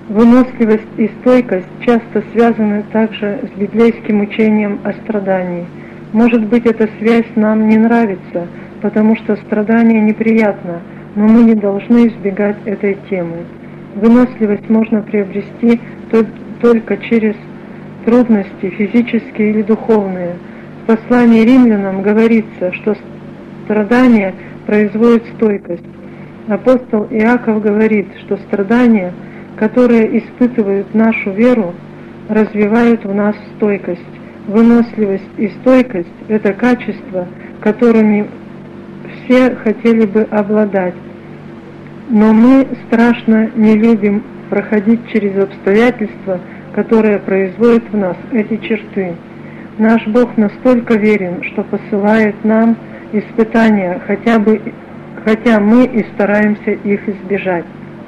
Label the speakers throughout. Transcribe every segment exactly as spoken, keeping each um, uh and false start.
Speaker 1: Выносливость и стойкость часто связаны также с библейским учением о страдании. Может быть, эта связь нам не нравится, потому что страдание неприятно, но мы не должны избегать этой темы. Выносливость можно приобрести только через трудности, физические или духовные. В послании римлянам говорится, что страдание производит стойкость. Апостол Иаков говорит, что страдания, которые испытывают нашу веру, развивают в нас стойкость. Выносливость и стойкость – это качества, которыми все хотели бы обладать. Но мы страшно не любим проходить через обстоятельства, которые производят в нас эти черты. Наш Бог настолько верен, что посылает нам испытания, хотя бы, хотя мы и стараемся их избежать.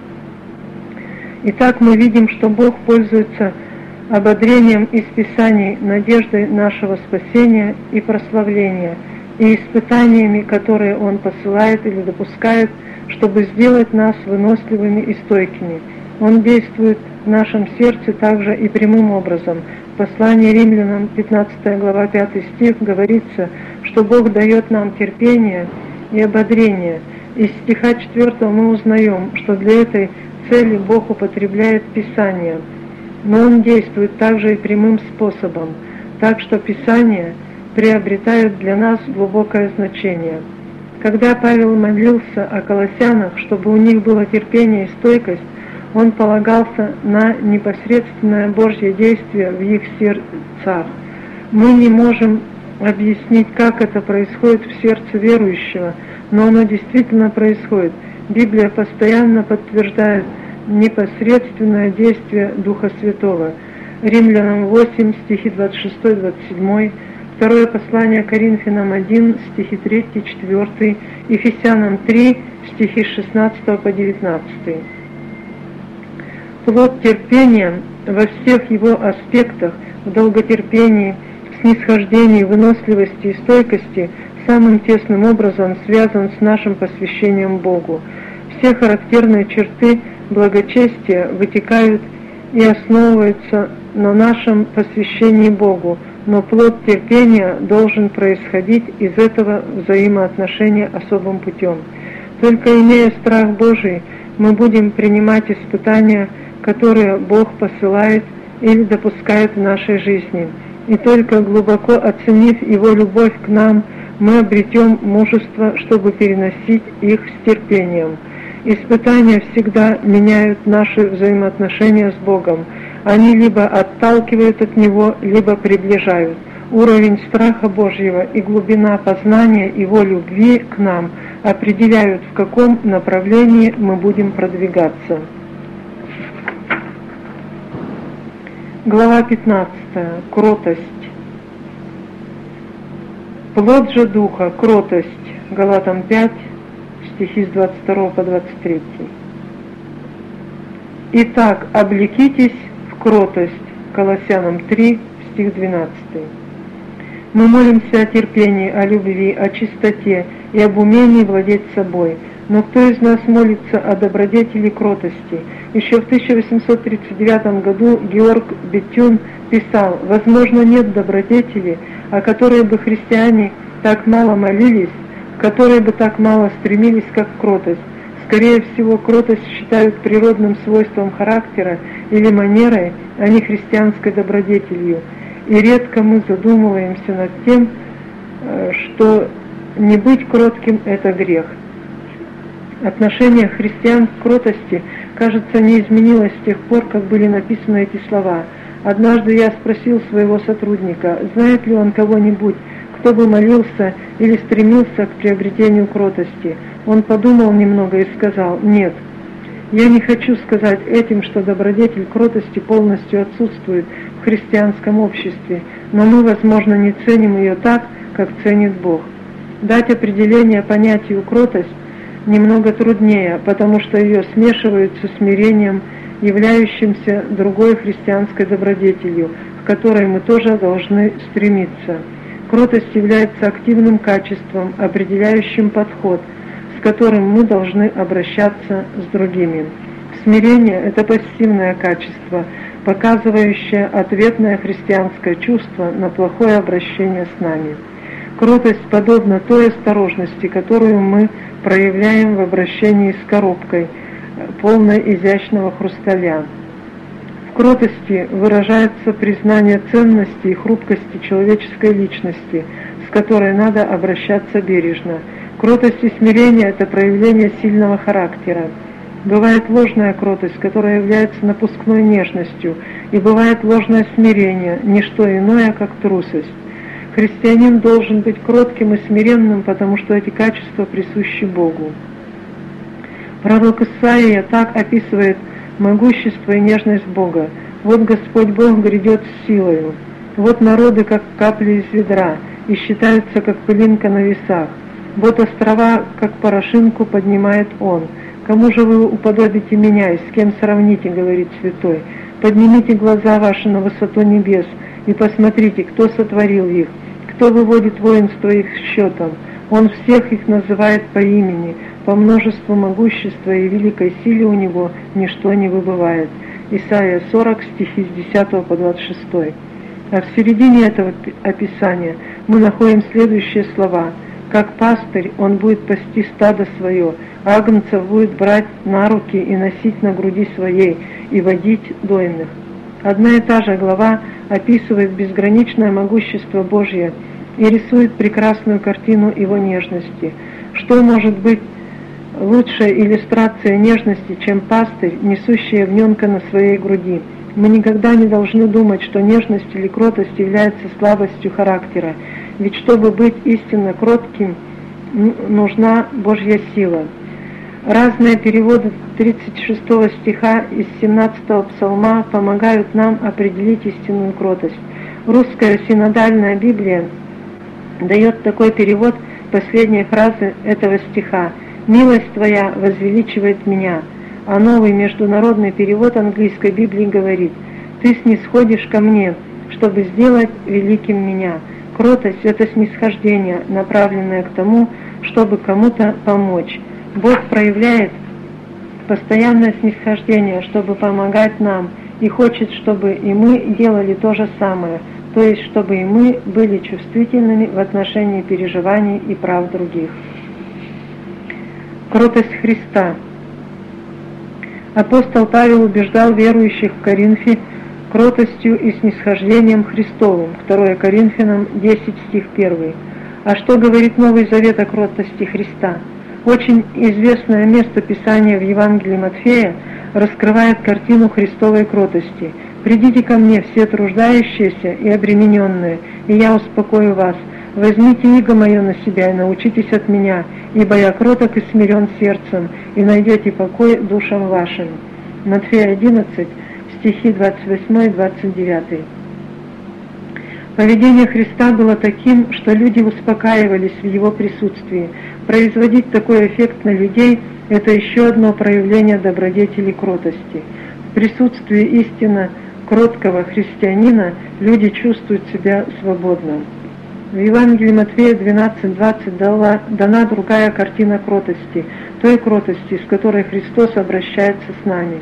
Speaker 1: Итак, мы видим, что Бог пользуется ободрением из Писаний, надеждой нашего спасения и прославления, и испытаниями, которые Он посылает или допускает, чтобы сделать нас выносливыми и стойкими. Он действует в нашем сердце также и прямым образом. В послании Римлянам, пятнадцатая глава, пятый стих, говорится, что Бог дает нам терпение и ободрение. Из стиха четвёртого мы узнаем, что для этой цели Бог употребляет Писание, но Он действует также и прямым способом, так что Писания приобретают для нас глубокое значение. Когда Павел молился о колоссянах, чтобы у них было терпение и стойкость, он полагался на непосредственное Божье действие в их сердцах. Мы не можем объяснить, как это происходит в сердце верующего, но оно действительно происходит. Библия постоянно подтверждает непосредственное действие Духа Святого. Римлянам восемь, стихи двадцать шесть двадцать семь, второе послание Коринфянам один, стихи три четыре, Ефесянам три, стихи с шестнадцатого по девятнадцатый. Плод терпения во всех его аспектах, в долготерпении, снисхождении, выносливости и стойкости, самым тесным образом связан с нашим посвящением Богу. Все характерные черты благочестия вытекают и основываются на нашем посвящении Богу, но плод терпения должен происходить из этого взаимоотношения особым путем. Только имея страх Божий, мы будем принимать испытания, которые Бог посылает или допускает в нашей жизни. И только глубоко оценив Его любовь к нам, мы обретем мужество, чтобы переносить их с терпением. Испытания всегда меняют наши взаимоотношения с Богом. Они либо отталкивают от Него, либо приближают. Уровень страха Божьего и глубина познания Его любви к нам определяют, в каком направлении мы будем продвигаться. Глава пятнадцатая. Кротость. Плод же Духа, кротость. Галатам пять, стихи с двадцать второго по двадцать третий. Итак, облекитесь в кротость. Колоссянам три, стих двенадцатый. Мы молимся о терпении, о любви, о чистоте и об умении владеть собой. Но кто из нас молится о добродетели кротости? Еще в тысяча восемьсот тридцать девятом году Георг Бетюн писал: «Возможно, нет добродетели, о которой бы христиане так мало молились, к которой бы так мало стремились, как кротость. Скорее всего, кротость считают природным свойством характера или манерой, а не христианской добродетелью. И редко мы задумываемся над тем, что не быть кротким – это грех». Отношение христиан к кротости, кажется, не изменилось с тех пор, как были написаны эти слова. Однажды я спросил своего сотрудника, знает ли он кого-нибудь, кто бы молился или стремился к приобретению кротости. Он подумал немного и сказал: «Нет, я не хочу сказать этим, что добродетель кротости полностью отсутствует в христианском обществе, но мы, возможно, не ценим ее так, как ценит Бог». Дать определение понятию кротость немного труднее, потому что ее смешивают со смирением, являющимся другой христианской добродетелью, к которой мы тоже должны стремиться. Кротость является активным качеством, определяющим подход, с которым мы должны обращаться с другими. Смирение – это пассивное качество, показывающее ответное христианское чувство на плохое обращение с нами. Кротость подобна той осторожности, которую мы проявляем в обращении с коробкой, полной изящного хрусталя. В кротости выражается признание ценности и хрупкости человеческой личности, с которой надо обращаться бережно. Кротость и смирение – это проявление сильного характера. Бывает ложная кротость, которая является напускной нежностью, и бывает ложное смирение, не что иное, как трусость. Христианин должен быть кротким и смиренным, потому что эти качества присущи Богу. Пророк Исаия так описывает могущество и нежность Бога. «Вот Господь Бог грядет с силою, вот народы, как капли из ведра, и считаются, как пылинка на весах. Вот острова, как порошинку, поднимает Он. Кому же вы уподобите меня, и с кем сравните, говорит Святой? Поднимите глаза ваши на высоту небес, и посмотрите, кто сотворил их, кто выводит воинство их счетом. Он всех их называет по имени, по множеству могущества и великой силе у него ничто не выбывает». Исайя сорок, стихи с десятого по двадцать шестой. А в середине этого описания мы находим следующие слова: «Как пастырь он будет пасти стадо свое, агнцев будет брать на руки и носить на груди своей, и водить дойных». Одна и та же глава описывает безграничное могущество Божье и рисует прекрасную картину Его нежности. Что может быть лучшая иллюстрация нежности, чем пастырь, несущий ягненка на своей груди? Мы никогда не должны думать, что нежность или кротость является слабостью характера, ведь чтобы быть истинно кротким, нужна Божья сила. Разные переводы тридцать шестого стиха из семнадцатого псалма помогают нам определить истинную кротость. Русская синодальная Библия дает такой перевод последней фразы этого стиха: «Милость Твоя возвеличивает меня». А новый международный перевод английской Библии говорит: «Ты снисходишь ко мне, чтобы сделать великим меня». Кротость – это снисхождение, направленное к тому, чтобы кому-то помочь. Бог проявляет постоянное снисхождение, чтобы помогать нам, и хочет, чтобы и мы делали то же самое, то есть чтобы и мы были чувствительными в отношении переживаний и прав других. Кротость Христа. Апостол Павел убеждал верующих в Коринфе кротостью и снисхождением Христовым. второе Коринфянам десять, стих первый. А что говорит Новый Завет о кротости Христа? Очень известное место Писания в Евангелии Матфея раскрывает картину Христовой кротости. «Придите ко мне, все труждающиеся и обремененные, и я успокою вас. Возьмите иго мое на себя и научитесь от меня, ибо я кроток и смирен сердцем, и найдете покой душам вашим». Матфея одиннадцать, стихи двадцать восемь и двадцать девять. Поведение Христа было таким, что люди успокаивались в Его присутствии. Производить такой эффект на людей – это еще одно проявление добродетели кротости. В присутствии истинно кроткого христианина люди чувствуют себя свободно. В Евангелии Матфея двенадцать двадцать дана другая картина кротости, той кротости, с которой Христос обращается с нами.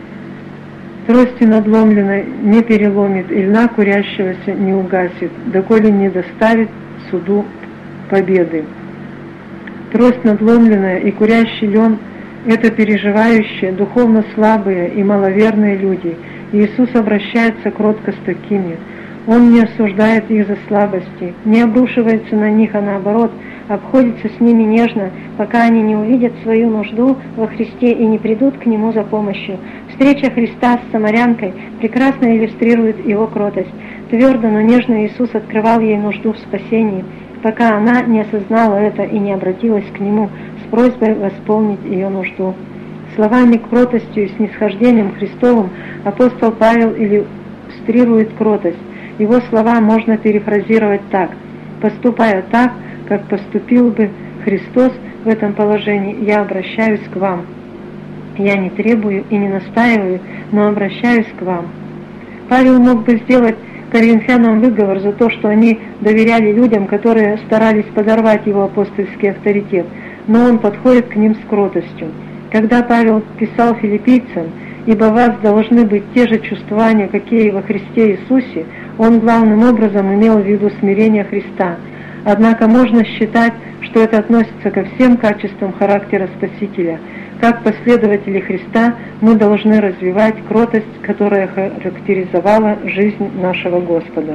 Speaker 1: «Трости надломленной не переломит, и льна курящегося не угасит, доколе не доставит суду победы». Трость надломленная и курящий лен – это переживающие, духовно слабые и маловерные люди. Иисус обращается кротко с такими. Он не осуждает их за слабости, не обрушивается на них, а наоборот, обходится с ними нежно, пока они не увидят свою нужду во Христе и не придут к Нему за помощью. Встреча Христа с самарянкой прекрасно иллюстрирует Его кротость. Твердо, но нежно Иисус открывал ей нужду в спасении, пока она не осознала это и не обратилась к Нему с просьбой восполнить ее нужду. Словами кротостью и снисхождением Христовым апостол Павел иллюстрирует кротость. Его слова можно перефразировать так: «Поступая так, как поступил бы Христос в этом положении, я обращаюсь к вам. Я не требую и не настаиваю, но обращаюсь к вам». Павел мог бы сделать коринфянам выговор за то, что они доверяли людям, которые старались подорвать его апостольский авторитет, но он подходит к ним с кротостью. Когда Павел писал филиппийцам: «Ибо у вас должны быть те же чувствования, какие и во Христе Иисусе», он главным образом имел в виду смирение Христа. Однако можно считать, что это относится ко всем качествам характера Спасителя. Как последователи Христа мы должны развивать кротость, которая характеризовала жизнь нашего Господа.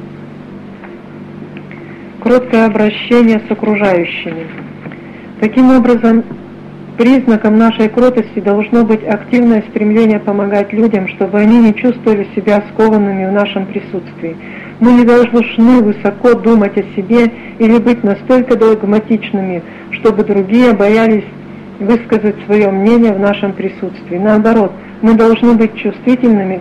Speaker 1: Кроткое обращение с окружающими. Таким образом, признаком нашей кротости должно быть активное стремление помогать людям, чтобы они не чувствовали себя скованными в нашем присутствии. Мы не должны высоко думать о себе или быть настолько догматичными, чтобы другие боялись высказать свое мнение в нашем присутствии. Наоборот, мы должны быть чувствительными к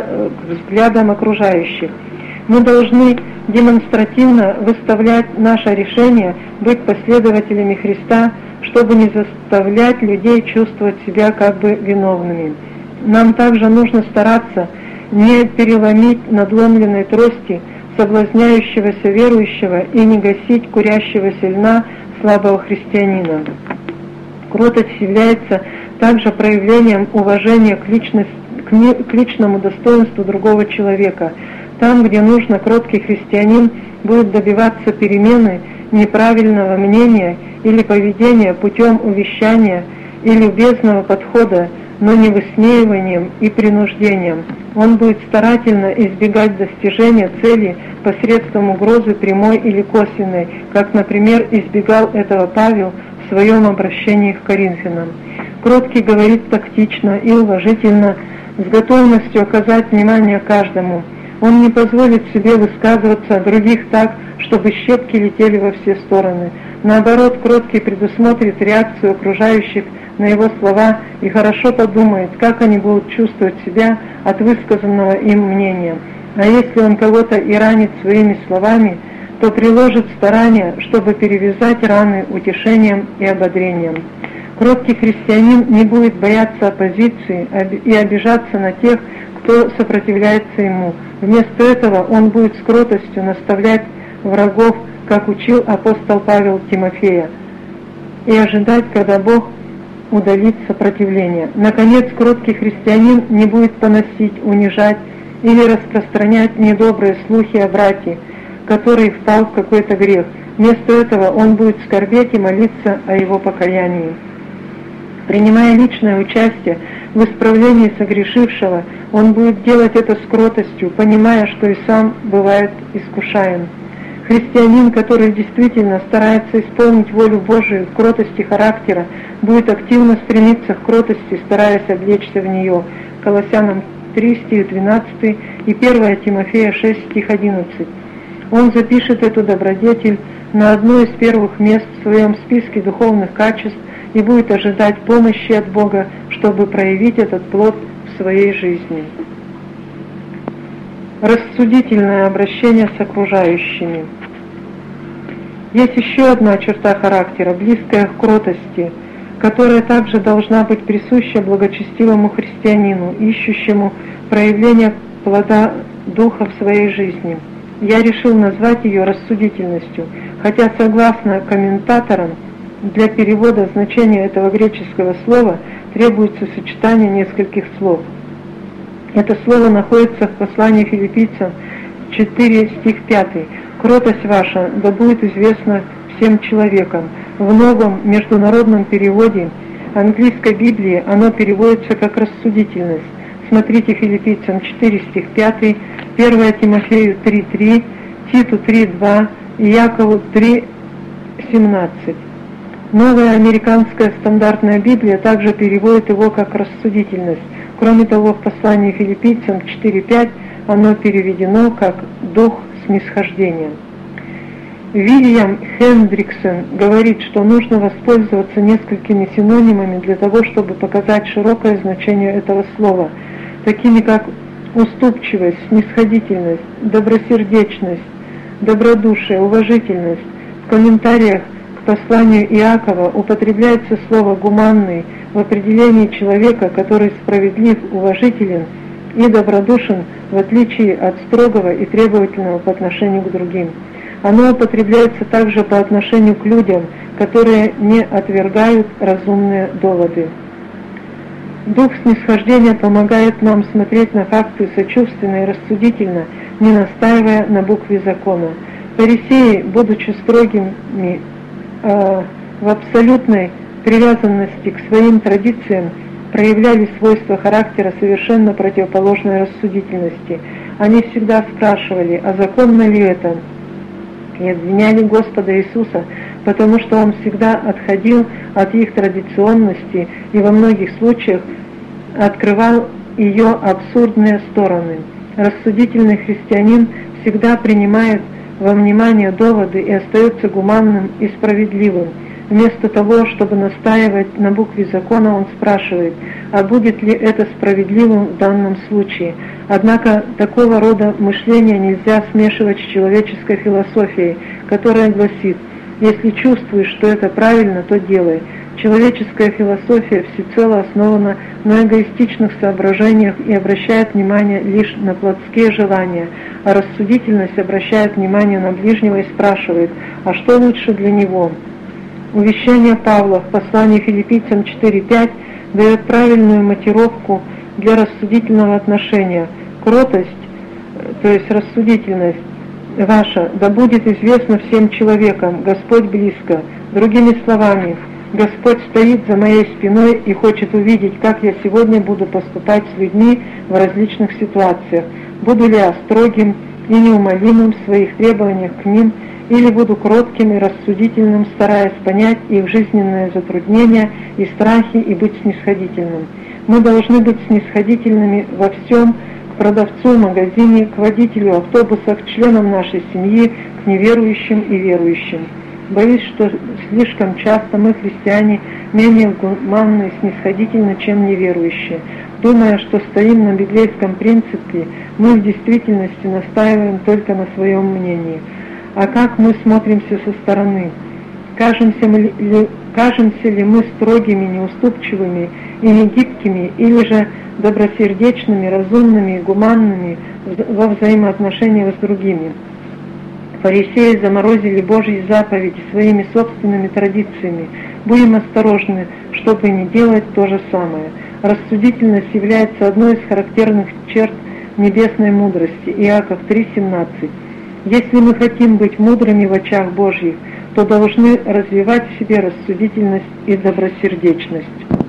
Speaker 1: взглядам окружающих. Мы должны демонстративно выставлять наше решение быть последователями Христа, чтобы не заставлять людей чувствовать себя как бы виновными. Нам также нужно стараться не переломить надломленной трости соблазняющегося верующего и не гасить курящегося льна слабого христианина. Кротость является также проявлением уважения к, личность, к личному достоинству другого человека. Там, где нужно, кроткий христианин будет добиваться перемены неправильного мнения или поведения путем увещания или любезного подхода, но не высмеиванием и принуждением. Он будет старательно избегать достижения цели посредством угрозы прямой или косвенной, как, например, избегал этого Павел в своем обращении к Коринфянам. Кроткий говорит тактично и уважительно, с готовностью оказать внимание каждому. Он не позволит себе высказываться о других так, чтобы щепки летели во все стороны. Наоборот, кроткий предусмотрит реакцию окружающих на его слова и хорошо подумает, как они будут чувствовать себя от высказанного им мнения. А если он кого-то и ранит своими словами, то приложит старания, чтобы перевязать раны утешением и ободрением. Кроткий христианин не будет бояться оппозиции и обижаться на тех, кто сопротивляется ему. Вместо этого он будет с кротостью наставлять врагов, как учил апостол Павел Тимофея, и ожидать, когда Бог удалит сопротивление. Наконец, кроткий христианин не будет поносить, унижать или распространять недобрые слухи о брате, который впал в какой-то грех. Вместо этого он будет скорбеть и молиться о его покаянии. Принимая личное участие в исправлении согрешившего, он будет делать это с кротостью, понимая, что и сам бывает искушаем. Христианин, который действительно старается исполнить волю Божию в кротости характера, будет активно стремиться к кротости, стараясь облечься в нее. Колоссянам три, стих двенадцатый и первое Тимофея шесть, стих одиннадцать. Он запишет эту добродетель на одно из первых мест в своем списке духовных качеств и будет ожидать помощи от Бога, чтобы проявить этот плод в своей жизни. Рассудительное обращение с окружающими. Есть еще одна черта характера, близкая к кротости, которая также должна быть присуща благочестивому христианину, ищущему проявления плода Духа в своей жизни. Я решил назвать ее рассудительностью, хотя, согласно комментаторам, для перевода значения этого греческого слова требуется сочетание нескольких слов. Это слово находится в послании филиппийцам четыре, стих пятый. «Кротость ваша да будет известна всем человекам». В новом международном переводе английской Библии оно переводится как «рассудительность». Смотрите филиппийцам четыре, стих пятый, первое Тимофею три, три, Титу три, два и Якову три, семнадцать. Новая американская стандартная Библия также переводит его как «рассудительность». Кроме того, в послании филиппийцам четыре, пять оно переведено как «дух снисхождения». Вильям Хендриксон говорит, что нужно воспользоваться несколькими синонимами для того, чтобы показать широкое значение этого слова, такими как уступчивость, снисходительность, добросердечность, добродушие, уважительность. В комментариях к посланию Иакова употребляется слово «гуманный» в определении человека, который справедлив, уважителен и добродушен, в отличие от строгого и требовательного по отношению к другим. Оно употребляется также по отношению к людям, которые не отвергают разумные доводы. Дух снисхождения помогает нам смотреть на факты сочувственно и рассудительно, не настаивая на букве закона. Фарисеи, будучи строгими э, в абсолютной привязанности к своим традициям, проявляли свойства характера совершенно противоположной рассудительности. Они всегда спрашивали, а законно ли это? И обвиняли Господа Иисуса, потому что Он всегда отходил от их традиционности и во многих случаях открывал ее абсурдные стороны. Рассудительный христианин всегда принимает во внимание доводы и остается гуманным и справедливым. Вместо того, чтобы настаивать на букве закона, он спрашивает, а будет ли это справедливым в данном случае. Однако такого рода мышление нельзя смешивать с человеческой философией, которая гласит: если чувствуешь, что это правильно, то делай. Человеческая философия всецело основана на эгоистичных соображениях и обращает внимание лишь на плотские желания, а рассудительность обращает внимание на ближнего и спрашивает, а что лучше для него? Увещание Павла в послании Филиппийцам четыре пять дает правильную мотивировку для рассудительного отношения. Кротость, то есть рассудительность ваша, да будет известна всем человекам, Господь близко. Другими словами, Господь стоит за моей спиной и хочет увидеть, как я сегодня буду поступать с людьми в различных ситуациях. Буду ли я строгим и неумолимым в своих требованиях к ним, или буду кротким и рассудительным, стараясь понять их жизненные затруднения и страхи и быть снисходительным. Мы должны быть снисходительными во всем, к продавцу в магазине, к водителю автобуса, к членам нашей семьи, к неверующим и верующим. Боюсь, что слишком часто мы, христиане, менее гуманны и снисходительны, чем неверующие. Думая, что стоим на библейском принципе, мы в действительности настаиваем только на своем мнении. А как мы смотримся со стороны? Кажемся ли, кажемся ли мы строгими, неуступчивыми и негибкими, или же добросердечными, разумными и гуманными во взаимоотношениях с другими? Фарисеи заморозили Божьи заповеди своими собственными традициями. Будем осторожны, чтобы не делать то же самое. Рассудительность является одной из характерных черт небесной мудрости. Иаков три семнадцать. Если мы хотим быть мудрыми в очах Божьих, то должны развивать в себе рассудительность и добросердечность.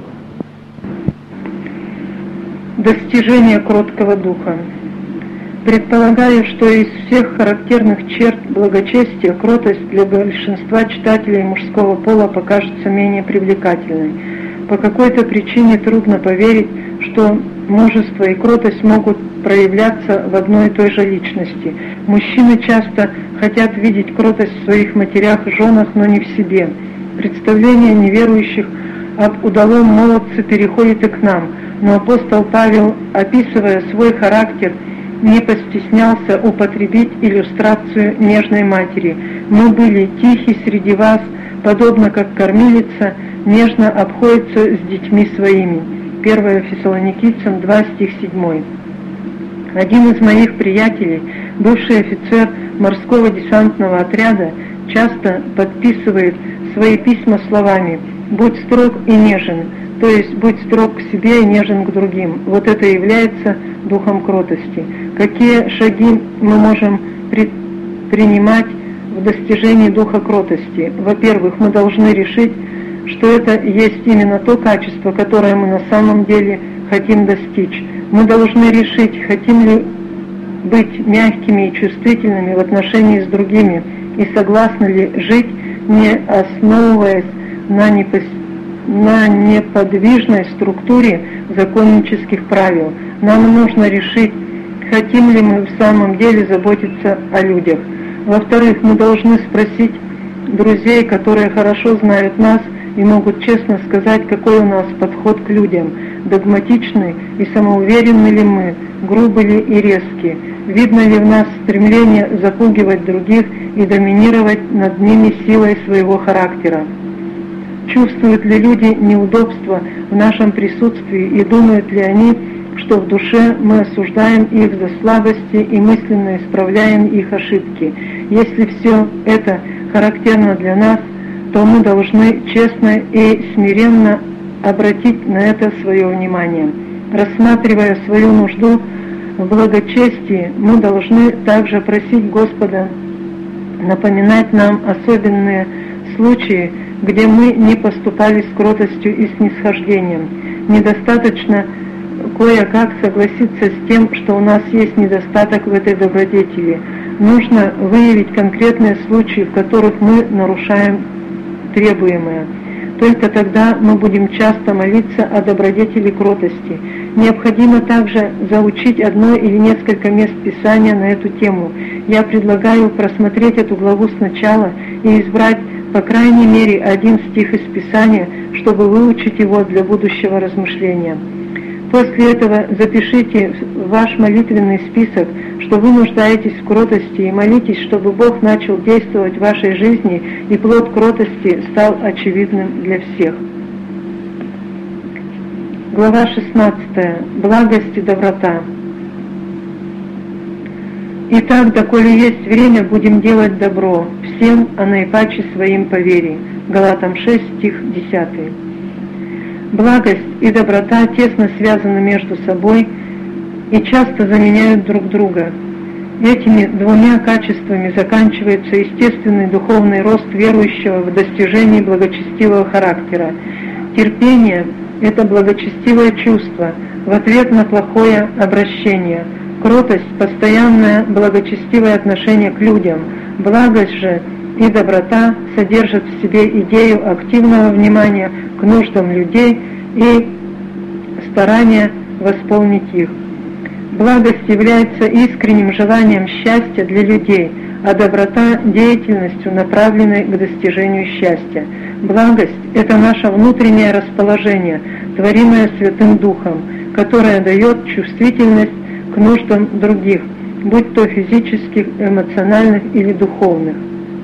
Speaker 1: Достижение кроткого духа. Предполагаю, что из всех характерных черт благочестия кротость для большинства читателей мужского пола покажется менее привлекательной. По какой-то причине трудно поверить, что мужество и кротость могут проявляться в одной и той же личности. Мужчины часто хотят видеть кротость в своих матерях и женах, но не в себе. Представление неверующих об удалом молодце переходит и к нам, но апостол Павел, описывая свой характер, не постеснялся употребить иллюстрацию нежной матери. «Мы были тихи среди вас, подобно как кормилица нежно обходится с детьми своими». первое Фессалоникийцам два стих семь. Один из моих приятелей, бывший офицер морского десантного отряда, часто подписывает свои письма словами «Будь строг и нежен», то есть будь строг к себе и нежен к другим. Вот это и является духом кротости. Какие шаги мы можем принимать в достижении духа кротости? Во-первых, мы должны решить, что это есть именно то качество, которое мы на самом деле хотим достичь. Мы должны решить, хотим ли быть мягкими и чувствительными в отношении с другими, и согласны ли жить, не основываясь на непостижимости, на неподвижной структуре законнических правил. Нам нужно решить, хотим ли мы в самом деле заботиться о людях. Во-вторых, мы должны спросить друзей, которые хорошо знают нас и могут честно сказать, какой у нас подход к людям, догматичный и самоуверенны ли мы, грубы ли и резкие, видно ли в нас стремление запугивать других и доминировать над ними силой своего характера. Чувствуют ли люди неудобства в нашем присутствии и думают ли они, что в душе мы осуждаем их за слабости и мысленно исправляем их ошибки? Если все это характерно для нас, то мы должны честно и смиренно обратить на это свое внимание. Рассматривая свою нужду в благочестии, мы должны также просить Господа напоминать нам особенные случаи, где мы не поступали с кротостью и снисхождением. Недостаточно кое-как согласиться с тем, что у нас есть недостаток в этой добродетели. Нужно выявить конкретные случаи, в которых мы нарушаем требуемое. Только тогда мы будем часто молиться о добродетели кротости. Необходимо также заучить одно или несколько мест Писания на эту тему. Я предлагаю просмотреть эту главу сначала и избрать по крайней мере один стих из Писания, чтобы выучить его для будущего размышления. После этого запишите в ваш молитвенный список, что вы нуждаетесь в кротости, и молитесь, чтобы Бог начал действовать в вашей жизни, и плод кротости стал очевидным для всех. Глава шестнадцатая. Благость и доброта. Итак, доколе есть время, будем делать добро всем, а наипаче своим по вере. Галатам шесть, стих десятый. Благость и доброта тесно связаны между собой и часто заменяют друг друга. Этими двумя качествами заканчивается естественный духовный рост верующего в достижении благочестивого характера. Терпение – это благочестивое чувство в ответ на плохое обращение. Кротость – постоянное благочестивое отношение к людям. Благость же и доброта содержат в себе идею активного внимания к нуждам людей и старания восполнить их. Благость является искренним желанием счастья для людей, а доброта – деятельностью, направленной к достижению счастья. Благость – это наше внутреннее расположение, творимое Святым Духом, которое дает чувствительность к нуждам других, будь то физических, эмоциональных или духовных.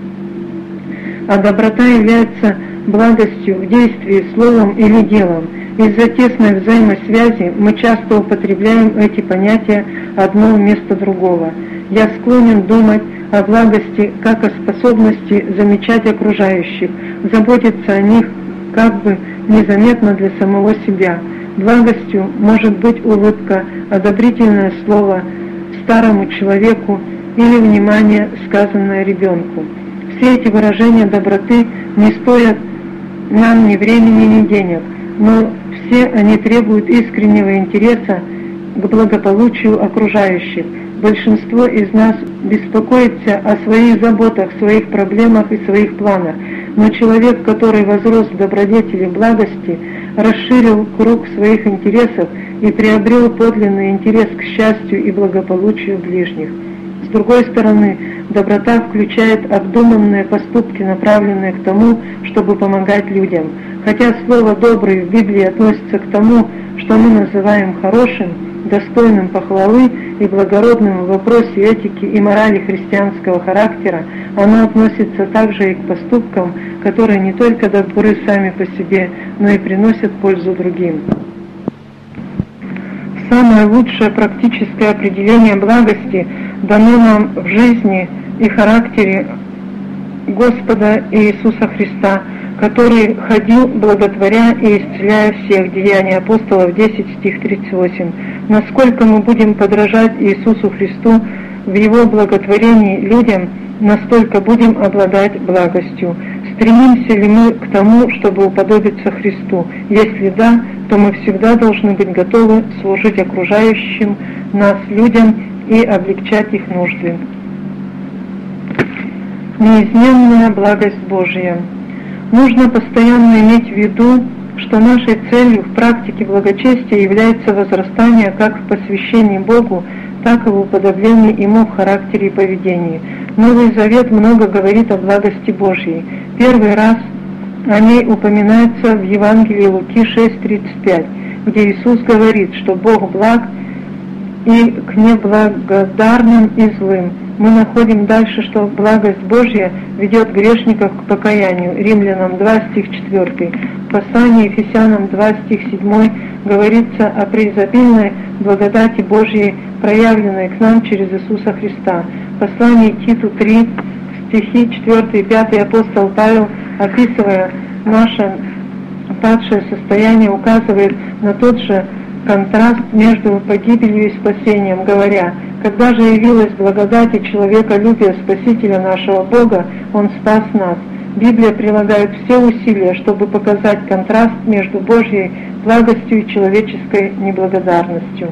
Speaker 1: А доброта является благостью в действии словом или делом. Из-за тесной взаимосвязи мы часто употребляем эти понятия одно вместо другого. Я склонен думать о благости как о способности замечать окружающих, заботиться о них как бы незаметно для самого себя. Благостью может быть улыбка, одобрительное слово старому человеку или внимание, сказанное ребенку. Все эти выражения доброты не стоят нам ни времени, ни денег, но все они требуют искреннего интереса к благополучию окружающих. Большинство из нас беспокоится о своих заботах, своих проблемах и своих планах, но человек, который возрос в добродетели благости, расширил круг своих интересов и приобрел подлинный интерес к счастью и благополучию ближних. С другой стороны, доброта включает обдуманные поступки, направленные к тому, чтобы помогать людям. Хотя слово «добрый» в Библии относится к тому, что мы называем хорошим, достойным похвалы и благородным в вопросе этики и морали христианского характера, оно относится также и к поступкам, которые не только добры сами по себе, но и приносят пользу другим. Самое лучшее практическое определение благости дано нам в жизни и характере Господа Иисуса Христа, который ходил, благотворя и исцеляя всех. Деяния апостолов десять, стих тридцать восемь. Насколько мы будем подражать Иисусу Христу в Его благотворении людям, настолько будем обладать благостью. Стремимся ли мы к тому, чтобы уподобиться Христу? Если да, то мы всегда должны быть готовы служить окружающим нас людям и облегчать их нужды. Неизменная благость Божья. Нужно постоянно иметь в виду, что нашей целью в практике благочестия является возрастание как в посвящении Богу, так и в уподоблении Ему в характере и поведении. Новый Завет много говорит о благости Божьей. Первый раз о ней упоминается в Евангелии Луки шесть тридцать пять, где Иисус говорит, что Бог благ и к неблагодарным и злым. Мы находим дальше, что благость Божья ведет грешников к покаянию. Римлянам два, стих четвёртый. В послании Ефесянам два, стих седьмой говорится о преизобильной благодати Божьей, проявленной к нам через Иисуса Христа. В послании Титу три, стихи четвёртый и пятый апостол Павел, описывая наше падшее состояние указывает на тот же контраст между погибелью и спасением, говоря: «Когда же явилась благодать и человеколюбие Спасителя нашего Бога, Он спас нас». Библия прилагает все усилия, чтобы показать контраст между Божьей благостью и человеческой неблагодарностью.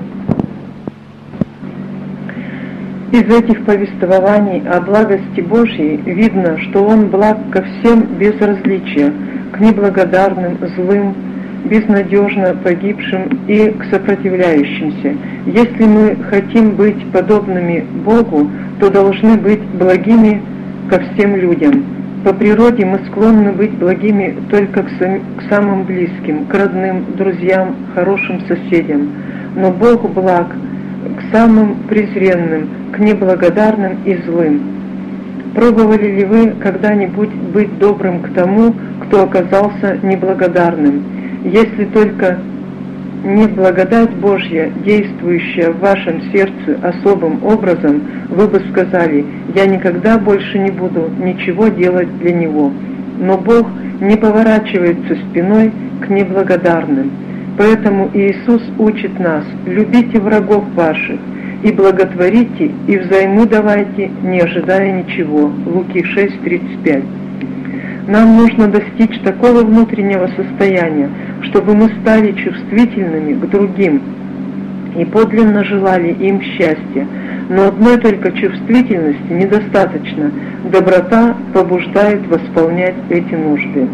Speaker 1: Из этих повествований о благости Божьей видно, что Он благ ко всем без различия, к неблагодарным, злым, безнадежно погибшим и к сопротивляющимся. Если мы хотим быть подобными Богу, то должны быть благими ко всем людям. По природе мы склонны быть благими только к, сам, к самым близким, к родным, друзьям, хорошим соседям. Но Бог благ к самым презренным, к неблагодарным и злым. Пробовали ли вы когда-нибудь быть добрым к тому, кто оказался неблагодарным? Если только не благодать Божья, действующая в вашем сердце особым образом, вы бы сказали: «Я никогда больше не буду ничего делать для него». Но Бог не поворачивается спиной к неблагодарным. Поэтому Иисус учит нас: «Любите врагов ваших, и благотворите, и взаймы давайте, не ожидая ничего». Луки шесть тридцать пять. Нам нужно достичь такого внутреннего состояния, чтобы мы стали чувствительными к другим и подлинно желали им счастья. Но одной только чувствительности недостаточно. Доброта побуждает восполнять эти нужды.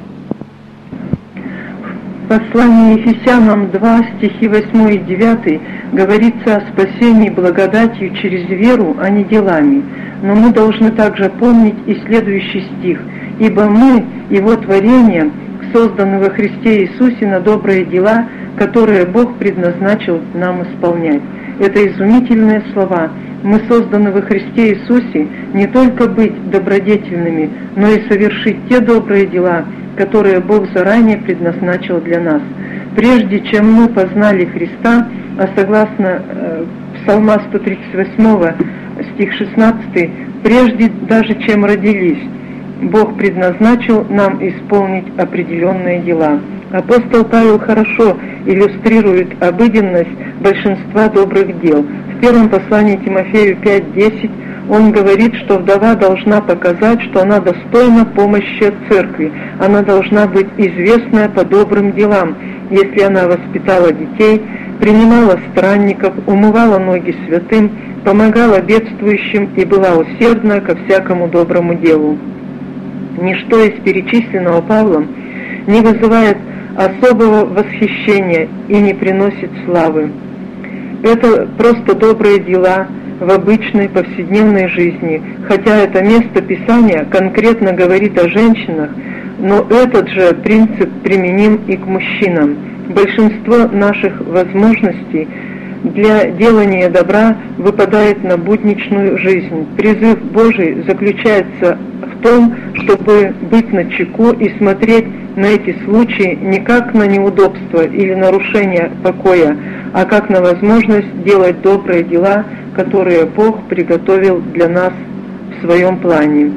Speaker 1: В послании Ефесянам два, стихи восьмой и девятый говорится о спасении благодатью через веру, а не делами. Но мы должны также помнить и следующий стих: «Ибо мы, Его творение, созданы во Христе Иисусе на добрые дела, которые Бог предназначил нам исполнять». Это изумительные слова. Мы созданы во Христе Иисусе не только быть добродетельными, но и совершить те добрые дела, которые Бог заранее предназначил для нас. Прежде чем мы познали Христа, а согласно э, Псалма сто тридцать восемь, стих шестнадцатый, прежде даже чем родились, Бог предназначил нам исполнить определенные дела. Апостол Павел хорошо иллюстрирует обыденность большинства добрых дел. В первом послании Тимофею пять десять он говорит, что вдова должна показать, что она достойна помощи от церкви. Она должна быть известная по добрым делам, если она воспитала детей, принимала странников, умывала ноги святым, помогала бедствующим и была усердна ко всякому доброму делу. Ничто из перечисленного Павлом не вызывает особого восхищения и не приносит славы. Это просто добрые дела в обычной повседневной жизни, хотя это место Писания конкретно говорит о женщинах, но этот же принцип применим и к мужчинам. Большинство наших возможностей для делания добра выпадает на будничную жизнь. Призыв Божий заключается в том, чтобы быть начеку и смотреть на эти случаи не как на неудобство или нарушение покоя, а как на возможность делать добрые дела, которые Бог приготовил для нас в своем плане.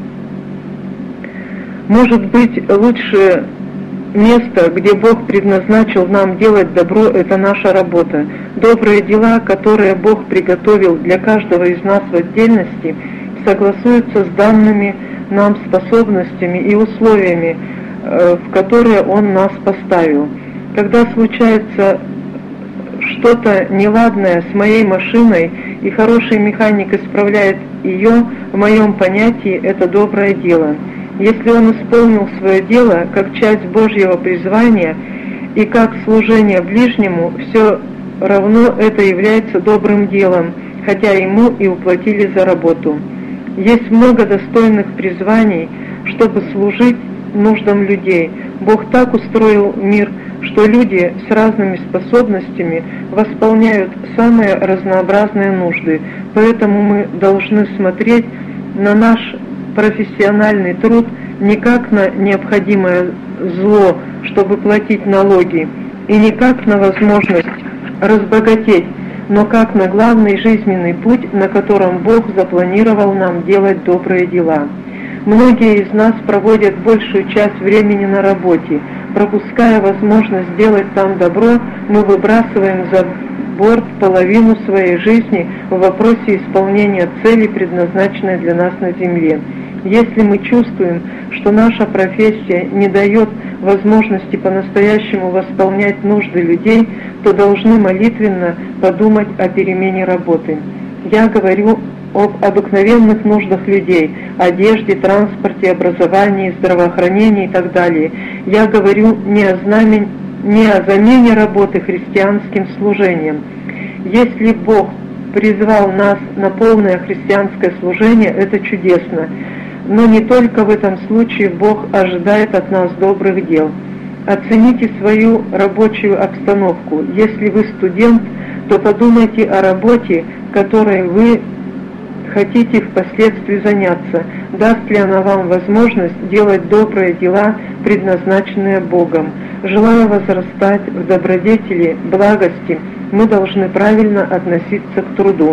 Speaker 1: Может быть, лучшее место, где Бог предназначил нам делать добро, это наша работа. Добрые дела, которые Бог приготовил для каждого из нас в отдельности, согласуются с данными нам способностями и условиями, в которые Он нас поставил. Когда случается что-то неладное с моей машиной, и хороший механик исправляет ее, в моем понятии это доброе дело. Если он исполнил свое дело как часть Божьего призвания и как служение ближнему, все равно это является добрым делом, хотя ему и уплатили за работу. Есть много достойных призваний, чтобы служить нуждам людей. Бог так устроил мир, что люди с разными способностями восполняют самые разнообразные нужды. Поэтому мы должны смотреть на наш профессиональный труд не как на необходимое зло, чтобы платить налоги, и не как на возможность разбогатеть, но как на главный жизненный путь, на котором Бог запланировал нам делать добрые дела. Многие из нас проводят большую часть времени на работе, Пропуская возможность сделать там добро, мы выбрасываем за борт половину своей жизни в вопросе исполнения цели, предназначенной для нас на земле. Если мы чувствуем, что наша профессия не дает возможности по-настоящему восполнять нужды людей, то должны молитвенно подумать о перемене работы. Я говорю об обыкновенных нуждах людей, одежде, транспорте, образовании, здравоохранении и так далее. Я говорю не о, знамен... не о замене работы христианским служением. Если Бог призвал нас на полное христианское служение, это чудесно. Но не только в этом случае Бог ожидает от нас добрых дел. Оцените свою рабочую обстановку. Если вы студент, то подумайте о работе, которой вы хотите впоследствии заняться. Даст ли она вам возможность делать добрые дела, предназначенные Богом? Желая возрастать в добродетели, благости, мы должны правильно относиться к труду.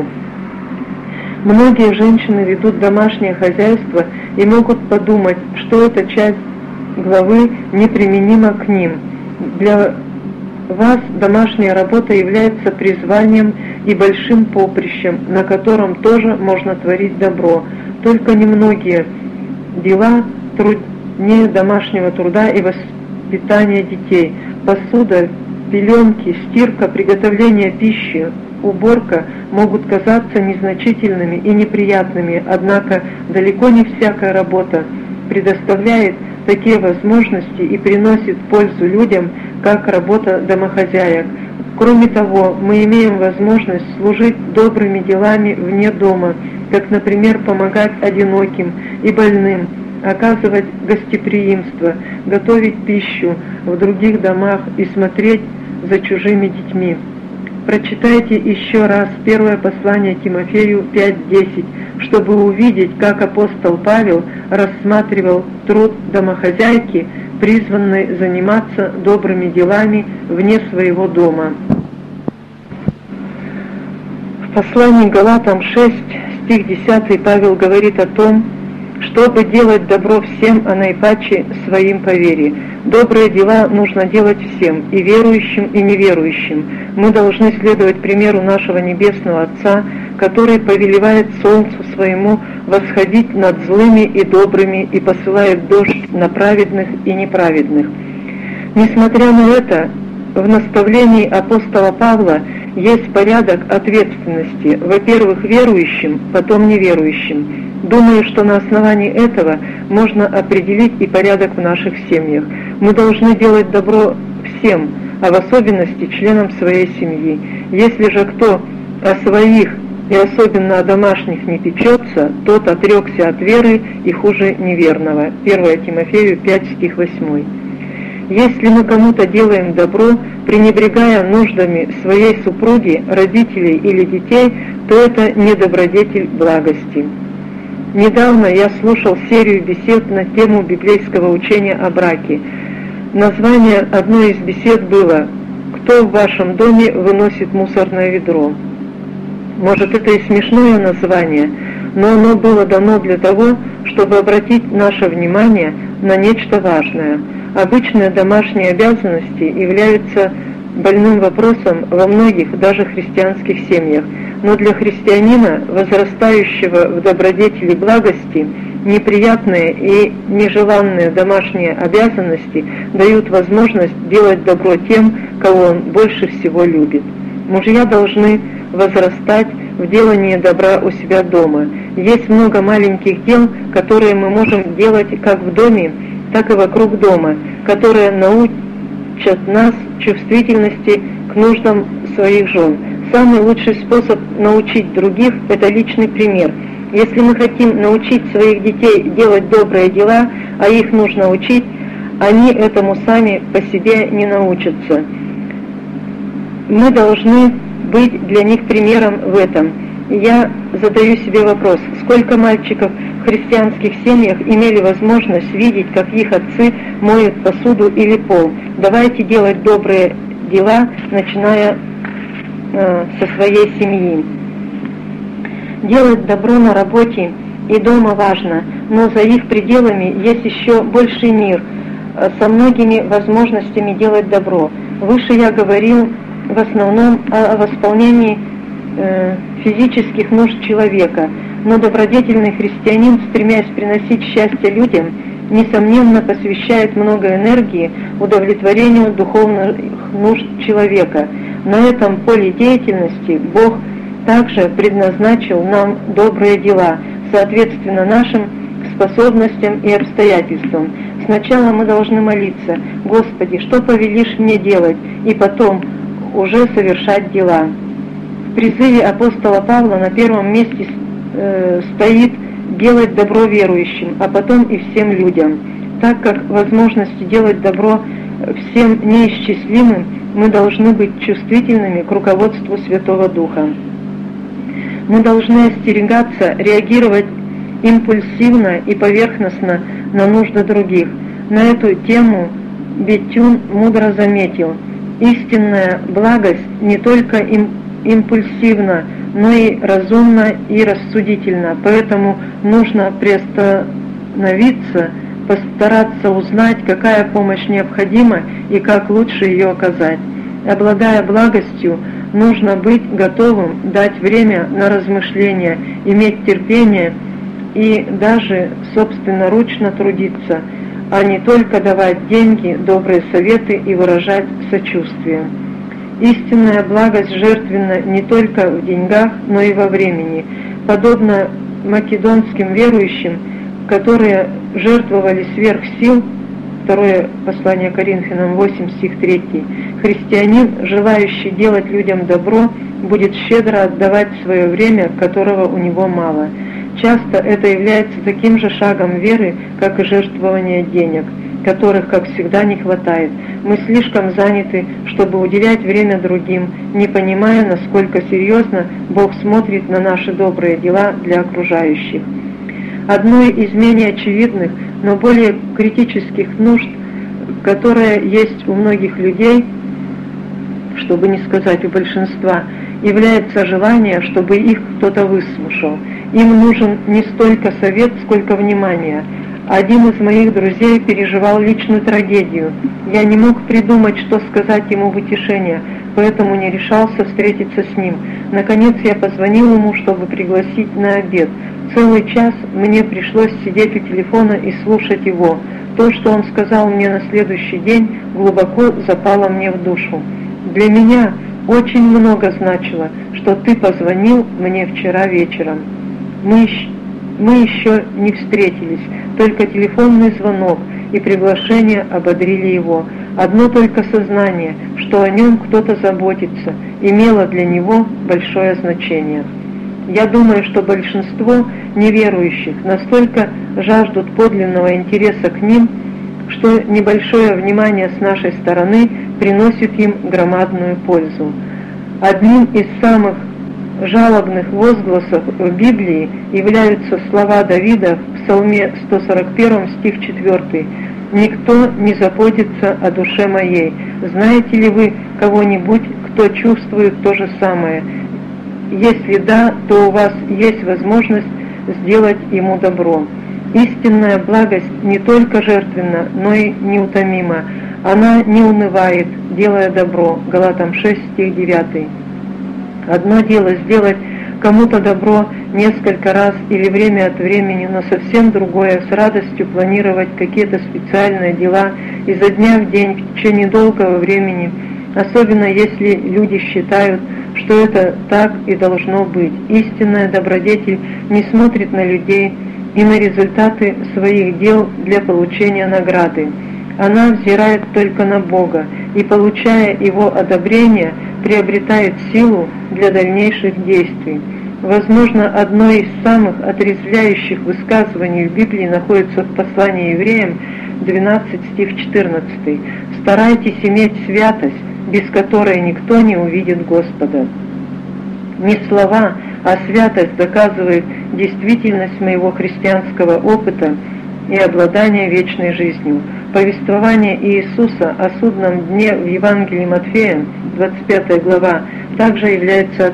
Speaker 1: Многие женщины ведут домашнее хозяйство и могут подумать, что эта часть главы неприменима к ним. Для вас домашняя работа является призванием и большим поприщем, на котором тоже можно творить добро. Только немногие дела труднее домашнего труда и воспитания детей. Посуда, пеленки, стирка, приготовление пищи, уборка могут казаться незначительными и неприятными, однако далеко не всякая работа предоставляет такие возможности и приносит пользу людям, как работа домохозяек. Кроме того, мы имеем возможность служить добрыми делами вне дома, как, например, помогать одиноким и больным, оказывать гостеприимство, готовить пищу в других домах и смотреть за чужими детьми. Прочитайте еще раз первое послание Тимофею пять десять, чтобы увидеть, как апостол Павел рассматривал труд домохозяйки, призванной заниматься добрыми делами вне своего дома. В послании Галатам шесть, стих десятый, Павел говорит о том, чтобы делать добро всем, а наипаче своим по вере. Добрые дела нужно делать всем, и верующим, и неверующим. Мы должны следовать примеру нашего Небесного Отца, который повелевает солнцу своему восходить над злыми и добрыми и посылает дождь на праведных и неправедных. Несмотря на это, в наставлении апостола Павла есть порядок ответственности, во-первых, верующим, потом неверующим. Думаю, что на основании этого можно определить и порядок в наших семьях. Мы должны делать добро всем, а в особенности членам своей семьи. Если же кто о своих и особенно о домашних не печется, тот отрекся от веры и хуже неверного. первое Тимофею пять, стих восемь. Если мы кому-то делаем добро, пренебрегая нуждами своей супруги, родителей или детей, то это не добродетель благости. Недавно я слушал серию бесед на тему библейского учения о браке. Название одной из бесед было «Кто в вашем доме выносит мусорное ведро?». Может, это и смешное название, но оно было дано для того, чтобы обратить наше внимание на нечто важное. Обычные домашние обязанности являются больным вопросом во многих, даже христианских семьях. Но для христианина, возрастающего в добродетели благости, неприятные и нежеланные домашние обязанности дают возможность делать добро тем, кого он больше всего любит. Мужья должны возрастать в делании добра у себя дома. Есть много маленьких дел, которые мы можем делать как в доме, так и вокруг дома, которые научат нас чувствительности к нуждам своих жен. Самый лучший способ научить других – это личный пример. Если мы хотим научить своих детей делать добрые дела, а их нужно учить, они этому сами по себе не научатся. Мы должны быть для них примером в этом. Я задаю себе вопрос, сколько мальчиков в христианских семьях имели возможность видеть, как их отцы моют посуду или пол. Давайте делать добрые дела, начиная э, со своей семьи. Делать добро на работе и дома важно, но за их пределами есть еще больший мир, со многими возможностями делать добро. Выше я говорил в основном о восполнении э, физических нужд человека, но добродетельный христианин, стремясь приносить счастье людям, несомненно посвящает много энергии удовлетворению духовных нужд человека. На этом поле деятельности Бог также предназначил нам добрые дела, соответственно нашим способностям и обстоятельствам. Сначала мы должны молиться: «Господи, что повелишь мне делать?» и потом уже совершать дела. В призыве апостола Павла на первом месте э, стоит делать добро верующим, а потом и всем людям. Так как возможности делать добро всем неисчислимым, мы должны быть чувствительными к руководству Святого Духа. Мы должны остерегаться реагировать импульсивно и поверхностно на нужды других. На эту тему Бетюн мудро заметил: истинная благость не только им, импульсивна, но и разумна и рассудительна, поэтому нужно приостановиться, постараться узнать, какая помощь необходима и как лучше ее оказать. Обладая благостью, нужно быть готовым дать время на размышления, иметь терпение и даже собственноручно трудиться, а не только давать деньги, добрые советы и выражать сочувствие. Истинная благость жертвенна не только в деньгах, но и во времени. Подобно македонским верующим, которые жертвовали сверх сил, второе послание Коринфянам восемь, стих третий, христианин, желающий делать людям добро, будет щедро отдавать свое время, которого у него мало. Часто это является таким же шагом веры, как и жертвование денег, которых, как всегда, не хватает. Мы слишком заняты, чтобы уделять время другим, не понимая, насколько серьезно Бог смотрит на наши добрые дела для окружающих. Одной из менее очевидных, но более критических нужд, которая есть у многих людей, чтобы не сказать у большинства, является желание, чтобы их кто-то выслушал. Им нужен не столько совет, сколько внимание. Один из моих друзей переживал личную трагедию. Я не мог придумать, что сказать ему в утешение, поэтому не решался встретиться с ним. Наконец я позвонил ему, чтобы пригласить на обед. Целый час мне пришлось сидеть у телефона и слушать его. То, что он сказал мне на следующий день, глубоко запало мне в душу. Для меня очень много значило, что ты позвонил мне вчера вечером. Мы еще, мы еще не встретились, только телефонный звонок и приглашение ободрили его. Одно только сознание, что о нем кто-то заботится, имело для него большое значение. Я думаю, что большинство неверующих настолько жаждут подлинного интереса к ним, что небольшое внимание с нашей стороны приносит им громадную пользу. Одним из самых жалобных возгласов в Библии являются слова Давида в Псалме сто сорок один, стих четвёртый. «Никто не заботится о душе моей. Знаете ли вы кого-нибудь, кто чувствует то же самое? Если да, то у вас есть возможность сделать ему добро». Истинная благость не только жертвенна, но и неутомима. Она не унывает, делая добро. Галатам шесть, стих девятый. Одно дело сделать кому-то добро несколько раз или время от времени, но совсем другое с радостью планировать какие-то специальные дела изо дня в день в течение долгого времени, особенно если люди считают, что это так и должно быть. Истинная добродетель не смотрит на людей и на результаты своих дел для получения награды. Она взирает только на Бога и, получая Его одобрение, приобретает силу для дальнейших действий. Возможно, одно из самых отрезвляющих высказываний в Библии находится в послании евреям двенадцать, стих четырнадцатый. «Старайтесь иметь святость, без которой никто не увидит Господа». Не слова, а святость доказывает действительность моего христианского опыта и обладания вечной жизнью. Повествование Иисуса о судном дне в Евангелии Матфея, двадцать пятая глава, также является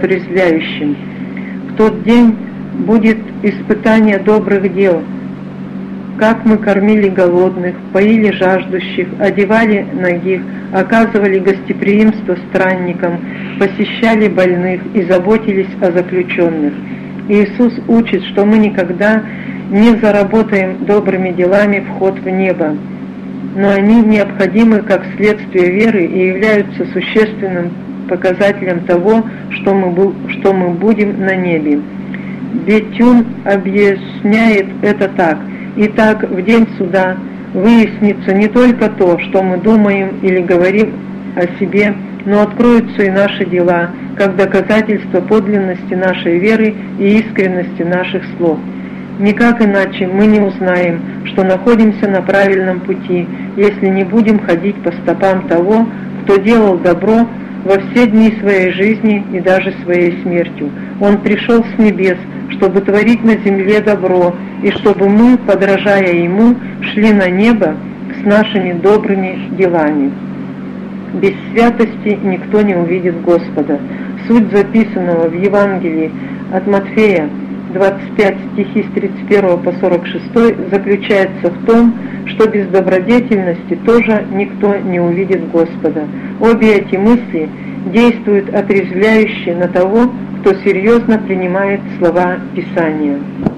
Speaker 1: отрезвляющим. В тот день будет испытание добрых дел, как мы кормили голодных, поили жаждущих, одевали нагих, оказывали гостеприимство странникам, посещали больных и заботились о заключенных. Иисус учит, что мы никогда не заработаем добрыми делами вход в небо, но они необходимы как следствие веры и являются существенным показателем того, что мы, что мы будем на небе. Бетюн объясняет это так: «Итак, в день суда выяснится не только то, что мы думаем или говорим о себе, но откроются и наши дела, как доказательство подлинности нашей веры и искренности наших слов. Никак иначе мы не узнаем, что находимся на правильном пути, если не будем ходить по стопам того, кто делал добро во все дни своей жизни и даже своей смертью. Он пришел с небес, чтобы творить на земле добро, и чтобы мы, подражая Ему, шли на небо с нашими добрыми делами. Без святости никто не увидит Господа». Суть записанного в Евангелии от Матфея двадцать пять стихи с тридцать первого по сорок шесть заключается в том, что без добродетельности тоже никто не увидит Господа. Обе эти мысли действуют отрезвляюще на того, кто серьезно принимает слова Писания.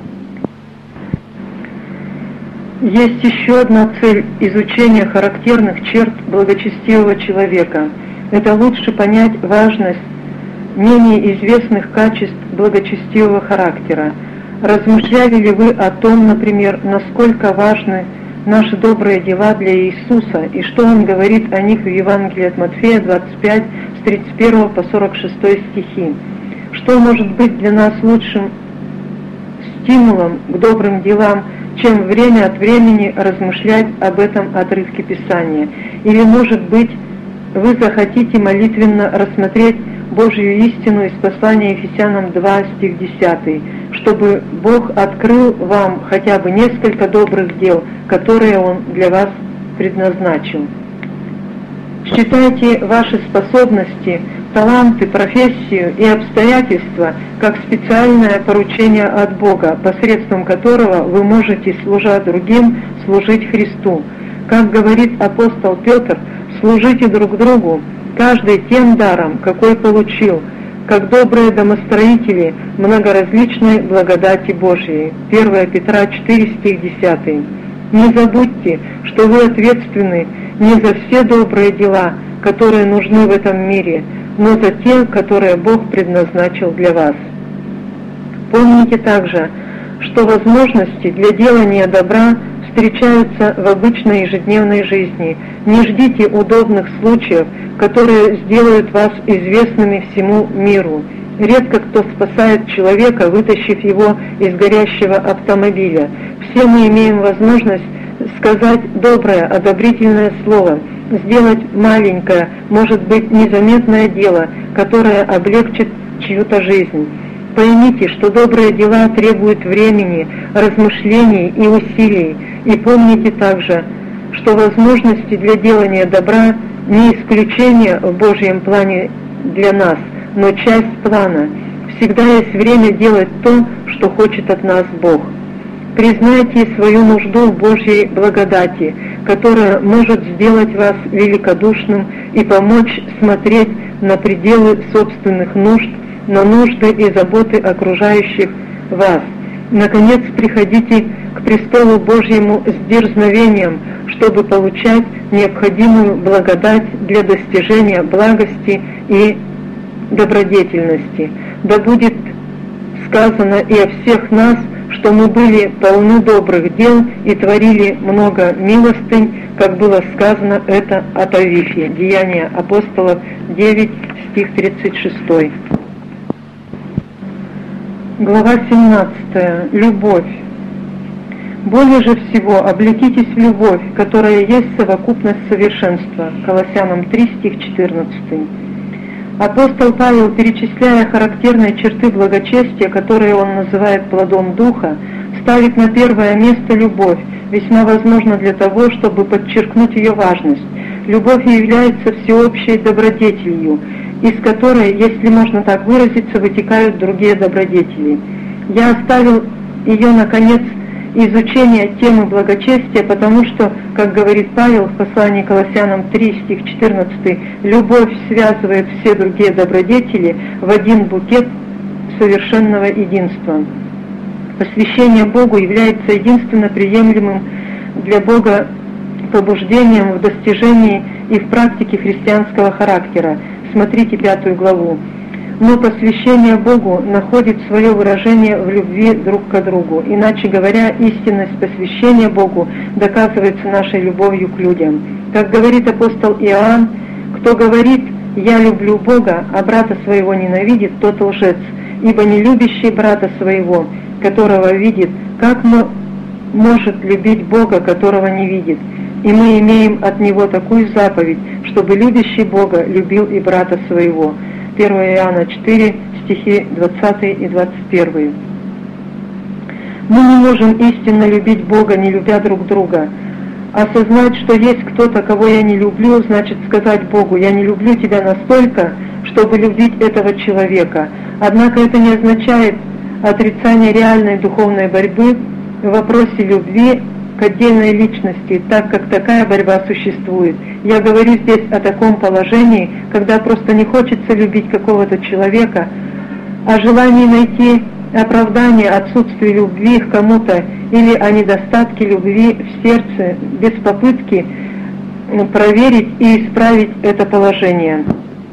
Speaker 1: Есть еще одна цель изучения характерных черт благочестивого человека. Это лучше понять важность менее известных качеств благочестивого характера. Размышляли ли вы о том, например, насколько важны наши добрые дела для Иисуса, и что Он говорит о них в Евангелии от Матфея двадцать пять с тридцать первого по сорок шесть стихи? Что может быть для нас лучшим стимулом к добрым делам, чем время от времени размышлять об этом отрывке Писания? Или, может быть, вы захотите молитвенно рассмотреть Божью истину из послания Ефесянам два, стих десятый, чтобы Бог открыл вам хотя бы несколько добрых дел, которые Он для вас предназначил. Считайте ваши способности, таланты, профессию и обстоятельства как специальное поручение от Бога, посредством которого вы можете, служа другим, служить Христу. Как говорит апостол Петр, служите друг другу, каждый тем даром, какой получил, как добрые домостроители многоразличной благодати Божьей. первое Петра четыре, стих десятый. Не забудьте, что вы ответственны не за все добрые дела, которые нужны в этом мире, но за те, которые Бог предназначил для вас. Помните также, что возможности для делания добра встречаются в обычной ежедневной жизни. Не ждите удобных случаев, которые сделают вас известными всему миру. Редко кто спасает человека, вытащив его из горящего автомобиля. Все мы имеем возможность сказать доброе, одобрительное слово, сделать маленькое, может быть, незаметное дело, которое облегчит чью-то жизнь. Поймите, что добрые дела требуют времени, размышлений и усилий, и помните также, что возможности для делания добра не исключение в Божьем плане для нас, но часть плана. Всегда есть время делать то, что хочет от нас Бог. Признайте свою нужду в Божьей благодати, которая может сделать вас великодушным и помочь смотреть на пределы собственных нужд, на нужды и заботы окружающих вас. Наконец, приходите к престолу Божьему с дерзновением, чтобы получать необходимую благодать для достижения благости и добродетельности. Да будет сказано и о всех нас, что мы были полны добрых дел и творили много милостынь, как было сказано это о Тавифе. Деяния апостолов девять, стих тридцать шесть. Глава семнадцатая. Любовь. Более же всего облекитесь в любовь, которая есть совокупность совершенства. Колоссянам три, стих четырнадцатый. Апостол Павел, перечисляя характерные черты благочестия, которые он называет плодом Духа, ставит на первое место любовь, весьма возможно для того, чтобы подчеркнуть ее важность. Любовь является всеобщей добродетелью, из которой, если можно так выразиться, вытекают другие добродетели. Я оставил ее, наконец, изучение темы благочестия, потому что, как говорит Павел в послании к Колоссянам три, стих четырнадцатый, любовь связывает все другие добродетели в один букет совершенного единства. Посвящение Богу является единственно приемлемым для Бога побуждением в достижении и в практике христианского характера. Смотрите пятую главу. Но посвящение Богу находит свое выражение в любви друг к другу. Иначе говоря, истинность посвящения Богу доказывается нашей любовью к людям. Как говорит апостол Иоанн, кто говорит «я люблю Бога», а брата своего ненавидит, тот лжец, ибо не любящий брата своего, которого видит, как может любить Бога, которого не видит? И мы имеем от Него такую заповедь, чтобы любящий Бога любил и брата своего. первое Иоанна четыре, стихи двадцатый и двадцать первый. Мы не можем истинно любить Бога, не любя друг друга. Осознать, что есть кто-то, кого я не люблю, значит сказать Богу: «Я не люблю тебя настолько, чтобы любить этого человека». Однако это не означает отрицание реальной духовной борьбы в вопросе любви к отдельной личности, так как такая борьба существует. Я говорю здесь о таком положении, когда просто не хочется любить какого-то человека, о желании найти оправдание отсутствию любви к кому-то или о недостатке любви в сердце, без попытки проверить и исправить это положение.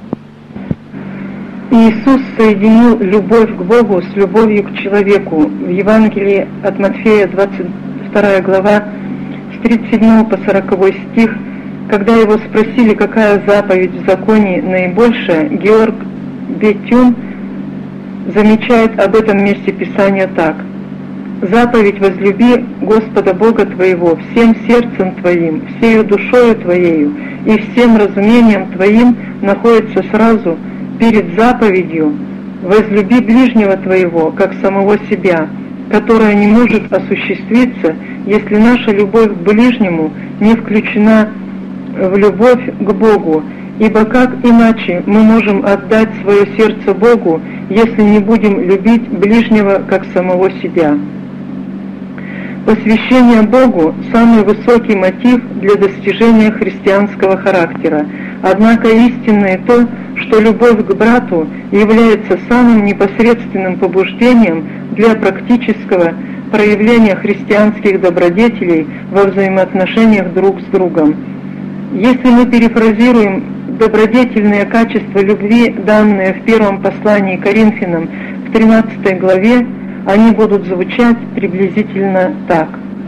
Speaker 1: Иисус соединил любовь к Богу с любовью к человеку. В Евангелии от Матфея, двадцать вторая глава, с тридцать седьмого по сороковой стих, когда его спросили, какая заповедь в законе наибольшая, Георг Бетюн замечает об этом месте Писания так: «Заповедь возлюби Господа Бога твоего всем сердцем твоим, всею душою твоею и всем разумением твоим» находится сразу перед заповедью «возлюби ближнего твоего, как самого себя», которая не может осуществиться, если наша любовь к ближнему не включена в любовь к Богу. Ибо как иначе мы можем отдать свое сердце Богу, если не будем любить ближнего как самого себя? Посвящение Богу – самый высокий мотив для достижения христианского характера. Однако истинное то, что любовь к брату является самым непосредственным побуждением для практического проявления христианских добродетелей во взаимоотношениях друг с другом. Если мы перефразируем добродетельные качества любви, данные в первом послании к Коринфянам в тринадцатой главе, они будут звучать приблизительно так.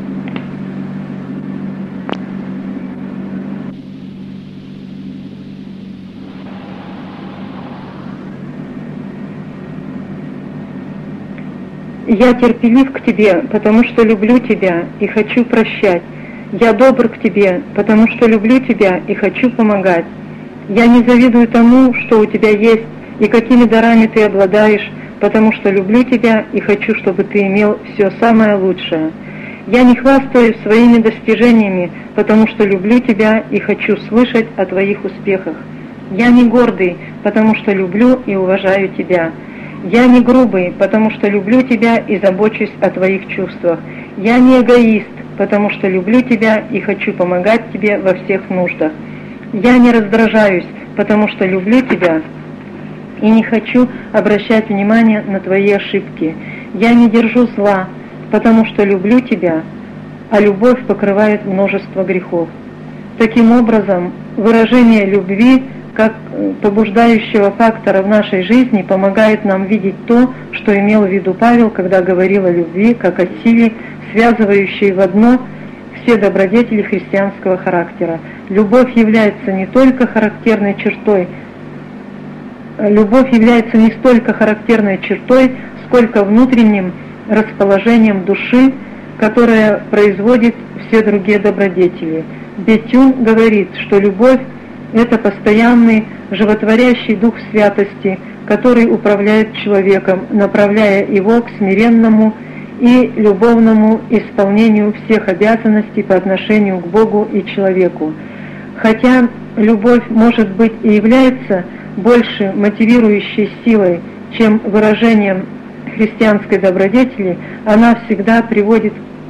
Speaker 1: «Я терпелив к тебе, потому что люблю тебя и хочу прощать. Я добр к тебе, потому что люблю тебя и хочу помогать. Я не завидую тому, что у тебя есть и какими дарами ты обладаешь, потому что люблю тебя и хочу, чтобы ты имел все самое лучшее. Я не хвастаюсь своими достижениями, потому что люблю тебя и хочу слышать о твоих успехах. Я не гордый, потому что люблю и уважаю тебя. Я не грубый, потому что люблю тебя и забочусь о твоих чувствах. Я не эгоист, потому что люблю тебя и хочу помогать тебе во всех нуждах. Я не раздражаюсь, потому что люблю тебя и не хочу обращать внимание на твои ошибки. Я не держу зла, потому что люблю тебя, а любовь покрывает множество грехов». Таким образом, выражение любви как побуждающего фактора в нашей жизни помогает нам видеть то, что имел в виду Павел, когда говорил о любви, как о силе, связывающей в одно все добродетели христианского характера. Любовь является не только характерной чертой, любовь является не столько характерной чертой, сколько внутренним расположением души, которое производит все другие добродетели. Бетюн говорит, что любовь – это постоянный, животворящий дух святости, который управляет человеком, направляя его к смиренному и любовному исполнению всех обязанностей по отношению к Богу и человеку. Хотя любовь, может быть, и является больше мотивирующей силой, чем выражением христианской добродетели, она всегда приводит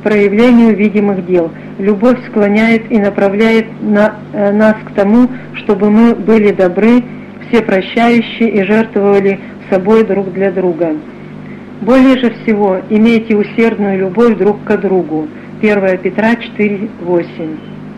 Speaker 1: проявлению видимых дел. Любовь склоняет и направляет на, э, нас к тому, чтобы мы были добры, всепрощающие и жертвовали собой друг для друга. Более же всего имейте усердную любовь друг к другу. первое Петра четыре восемь.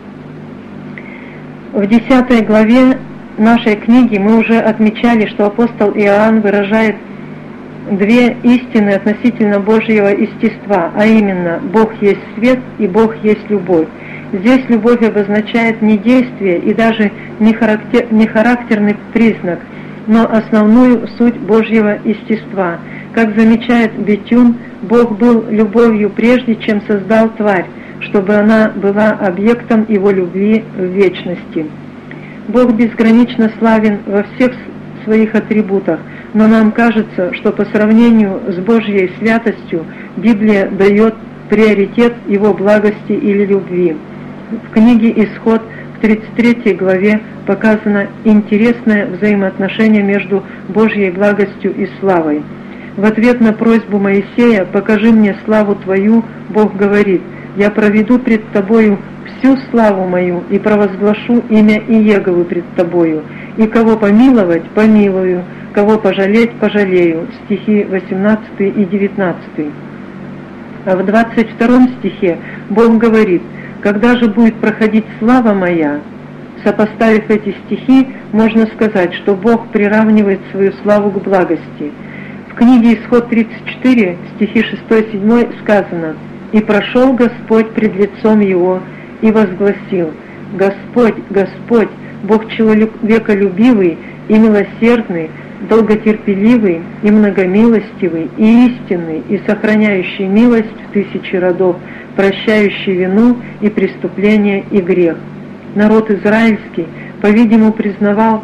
Speaker 1: В десятой главе нашей книги мы уже отмечали, что апостол Иоанн выражает две истины относительно Божьего естества, а именно Бог есть свет и Бог есть любовь. Здесь любовь обозначает не действие и даже не, характер, не характерный признак, но основную суть Божьего естества. Как замечает Бетюн, Бог был любовью прежде, чем создал тварь, чтобы она была объектом его любви в вечности. Бог безгранично славен во всех своих атрибутах, но нам кажется, что по сравнению с Божьей святостью Библия дает приоритет его благости или любви. В книге «Исход» в тридцать третьей главе показано интересное взаимоотношение между Божьей благостью и славой. В ответ на просьбу Моисея «Покажи мне славу Твою», Бог говорит: «Я проведу пред Тобою всю славу Мою и провозглашу имя Иеговы пред Тобою, и кого помиловать, помилую, кого пожалеть, пожалею». Стихи восемнадцатый и девятнадцатый. А в двадцать втором стихе Бог говорит: «Когда же будет проходить слава Моя?» Сопоставив эти стихи, можно сказать, что Бог приравнивает свою славу к благости. В книге «Исход» тридцать четыре, стихи шестой-седьмой сказано: «И прошел Господь пред лицом его, и возгласил: Господь, Господь, Бог человеколюбивый и милосердный, долготерпеливый и многомилостивый, и истинный, и сохраняющий милость в тысячи родов, прощающий вину и преступление и грех». Народ израильский, по-видимому, признавал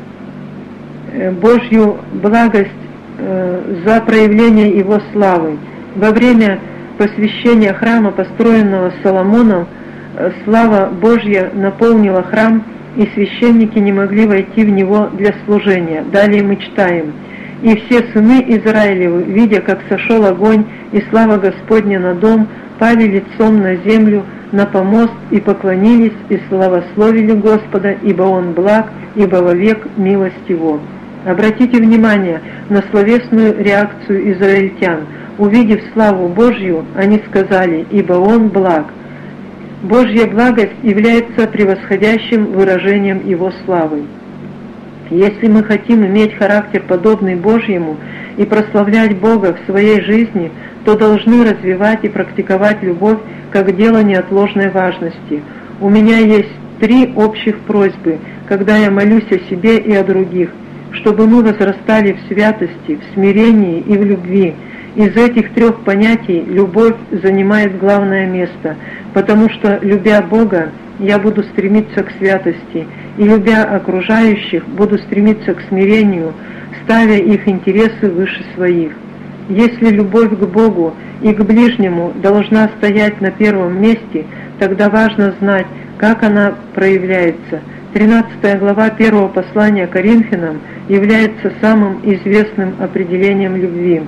Speaker 1: Божью благость за проявление его славы. Во время посвящения храма, построенного Соломоном, слава Божья наполнила храм, и священники не могли войти в него для служения. Далее мы читаем: «И все сыны Израилевы, видя, как сошел огонь и слава Господня на дом, пали лицом на землю, на помост, и поклонились, и славословили Господа, ибо Он благ, ибо вовек милость Его». Обратите внимание на словесную реакцию израильтян. Увидев славу Божью, они сказали: «Ибо Он благ». Божья благость является превосходящим выражением Его славы. Если мы хотим иметь характер, подобный Божьему, и прославлять Бога в своей жизни, то должны развивать и практиковать любовь как дело неотложной важности. У меня есть три общих просьбы, когда я молюсь о себе и о других: чтобы мы возрастали в святости, в смирении и в любви. Из этих трех понятий любовь занимает главное место, потому что, любя Бога, я буду стремиться к святости, и, любя окружающих, буду стремиться к смирению, ставя их интересы выше своих. Если любовь к Богу и к ближнему должна стоять на первом месте, тогда важно знать, как она проявляется. тринадцатая глава первого послания Коринфянам является самым известным определением любви.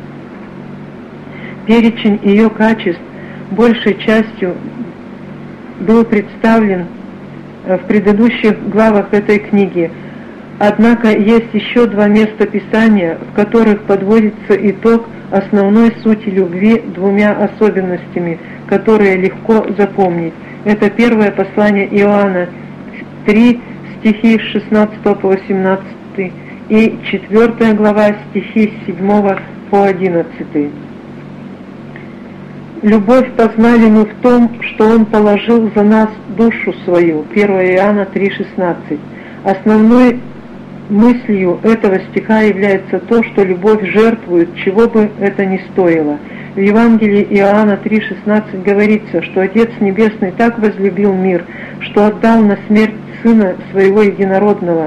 Speaker 1: Перечень ее качеств большей частью был представлен в предыдущих главах этой книги. Однако есть еще два места Писания, в которых подводится итог основной сути любви двумя особенностями, которые легко запомнить. Это первое послание Иоанна три, стихи с шестнадцатого по восемнадцатый, и четвертая глава, стихи с седьмого по одиннадцатый. Любовь познали мы в том, что Он положил за нас душу свою. первое Иоанна три шестнадцать. Основной мыслью этого стиха является то, что любовь жертвует, чего бы это ни стоило. В Евангелии Иоанна три шестнадцать говорится, что Отец Небесный так возлюбил мир, что отдал на смерть Сына Своего Единородного.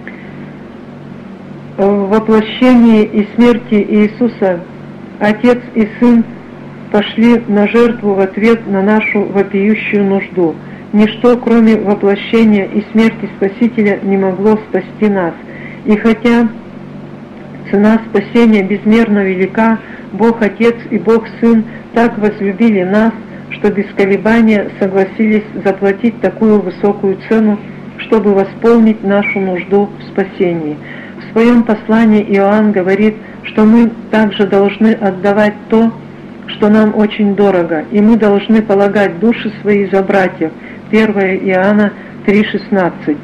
Speaker 1: В воплощении и смерти Иисуса Отец и Сын пошли на жертву в ответ на нашу вопиющую нужду. Ничто, кроме воплощения и смерти Спасителя, не могло спасти нас. И хотя цена спасения безмерно велика, Бог Отец и Бог Сын так возлюбили нас, что без колебания согласились заплатить такую высокую цену, чтобы восполнить нашу нужду в спасении. В своем послании Иоанн говорит, что мы также должны отдавать то, что нам очень дорого, и мы должны полагать души свои за братьев. первое Иоанна три шестнадцать.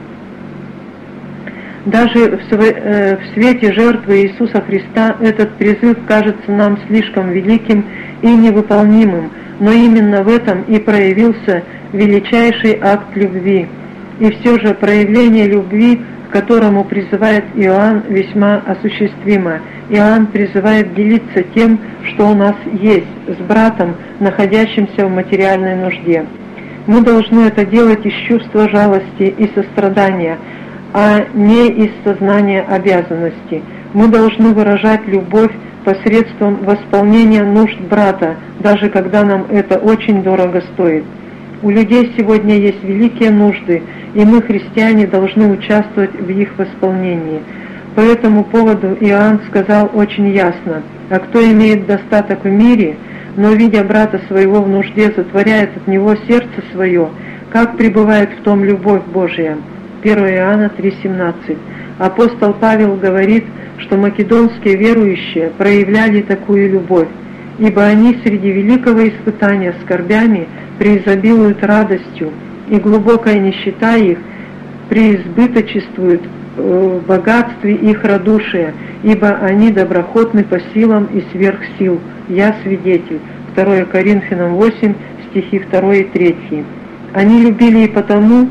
Speaker 1: Даже в свете жертвы Иисуса Христа этот призыв кажется нам слишком великим и невыполнимым, но именно в этом и проявился величайший акт любви. И все же проявление любви, к которому призывает Иоанн, весьма осуществимо. Иоанн призывает делиться тем, что у нас есть, с братом, находящимся в материальной нужде. Мы должны это делать из чувства жалости и сострадания, а не из сознания обязанности. Мы должны выражать любовь посредством восполнения нужд брата, даже когда нам это очень дорого стоит. У людей сегодня есть великие нужды, и мы, христиане, должны участвовать в их восполнении. По этому поводу Иоанн сказал очень ясно: «А кто имеет достаток в мире, но, видя брата своего в нужде, затворяет от него сердце свое, как пребывает в том любовь Божия?» первое Иоанна три семнадцать. Апостол Павел говорит, что македонские верующие проявляли такую любовь, ибо они среди великого испытания скорбями преизобилуют радостью, и глубокая нищета их преизбыточествует в богатстве их радушия, ибо они доброхотны по силам и сверх сил. Я свидетель. второе Коринфянам восемь, стихи два и три. Они любили и потому,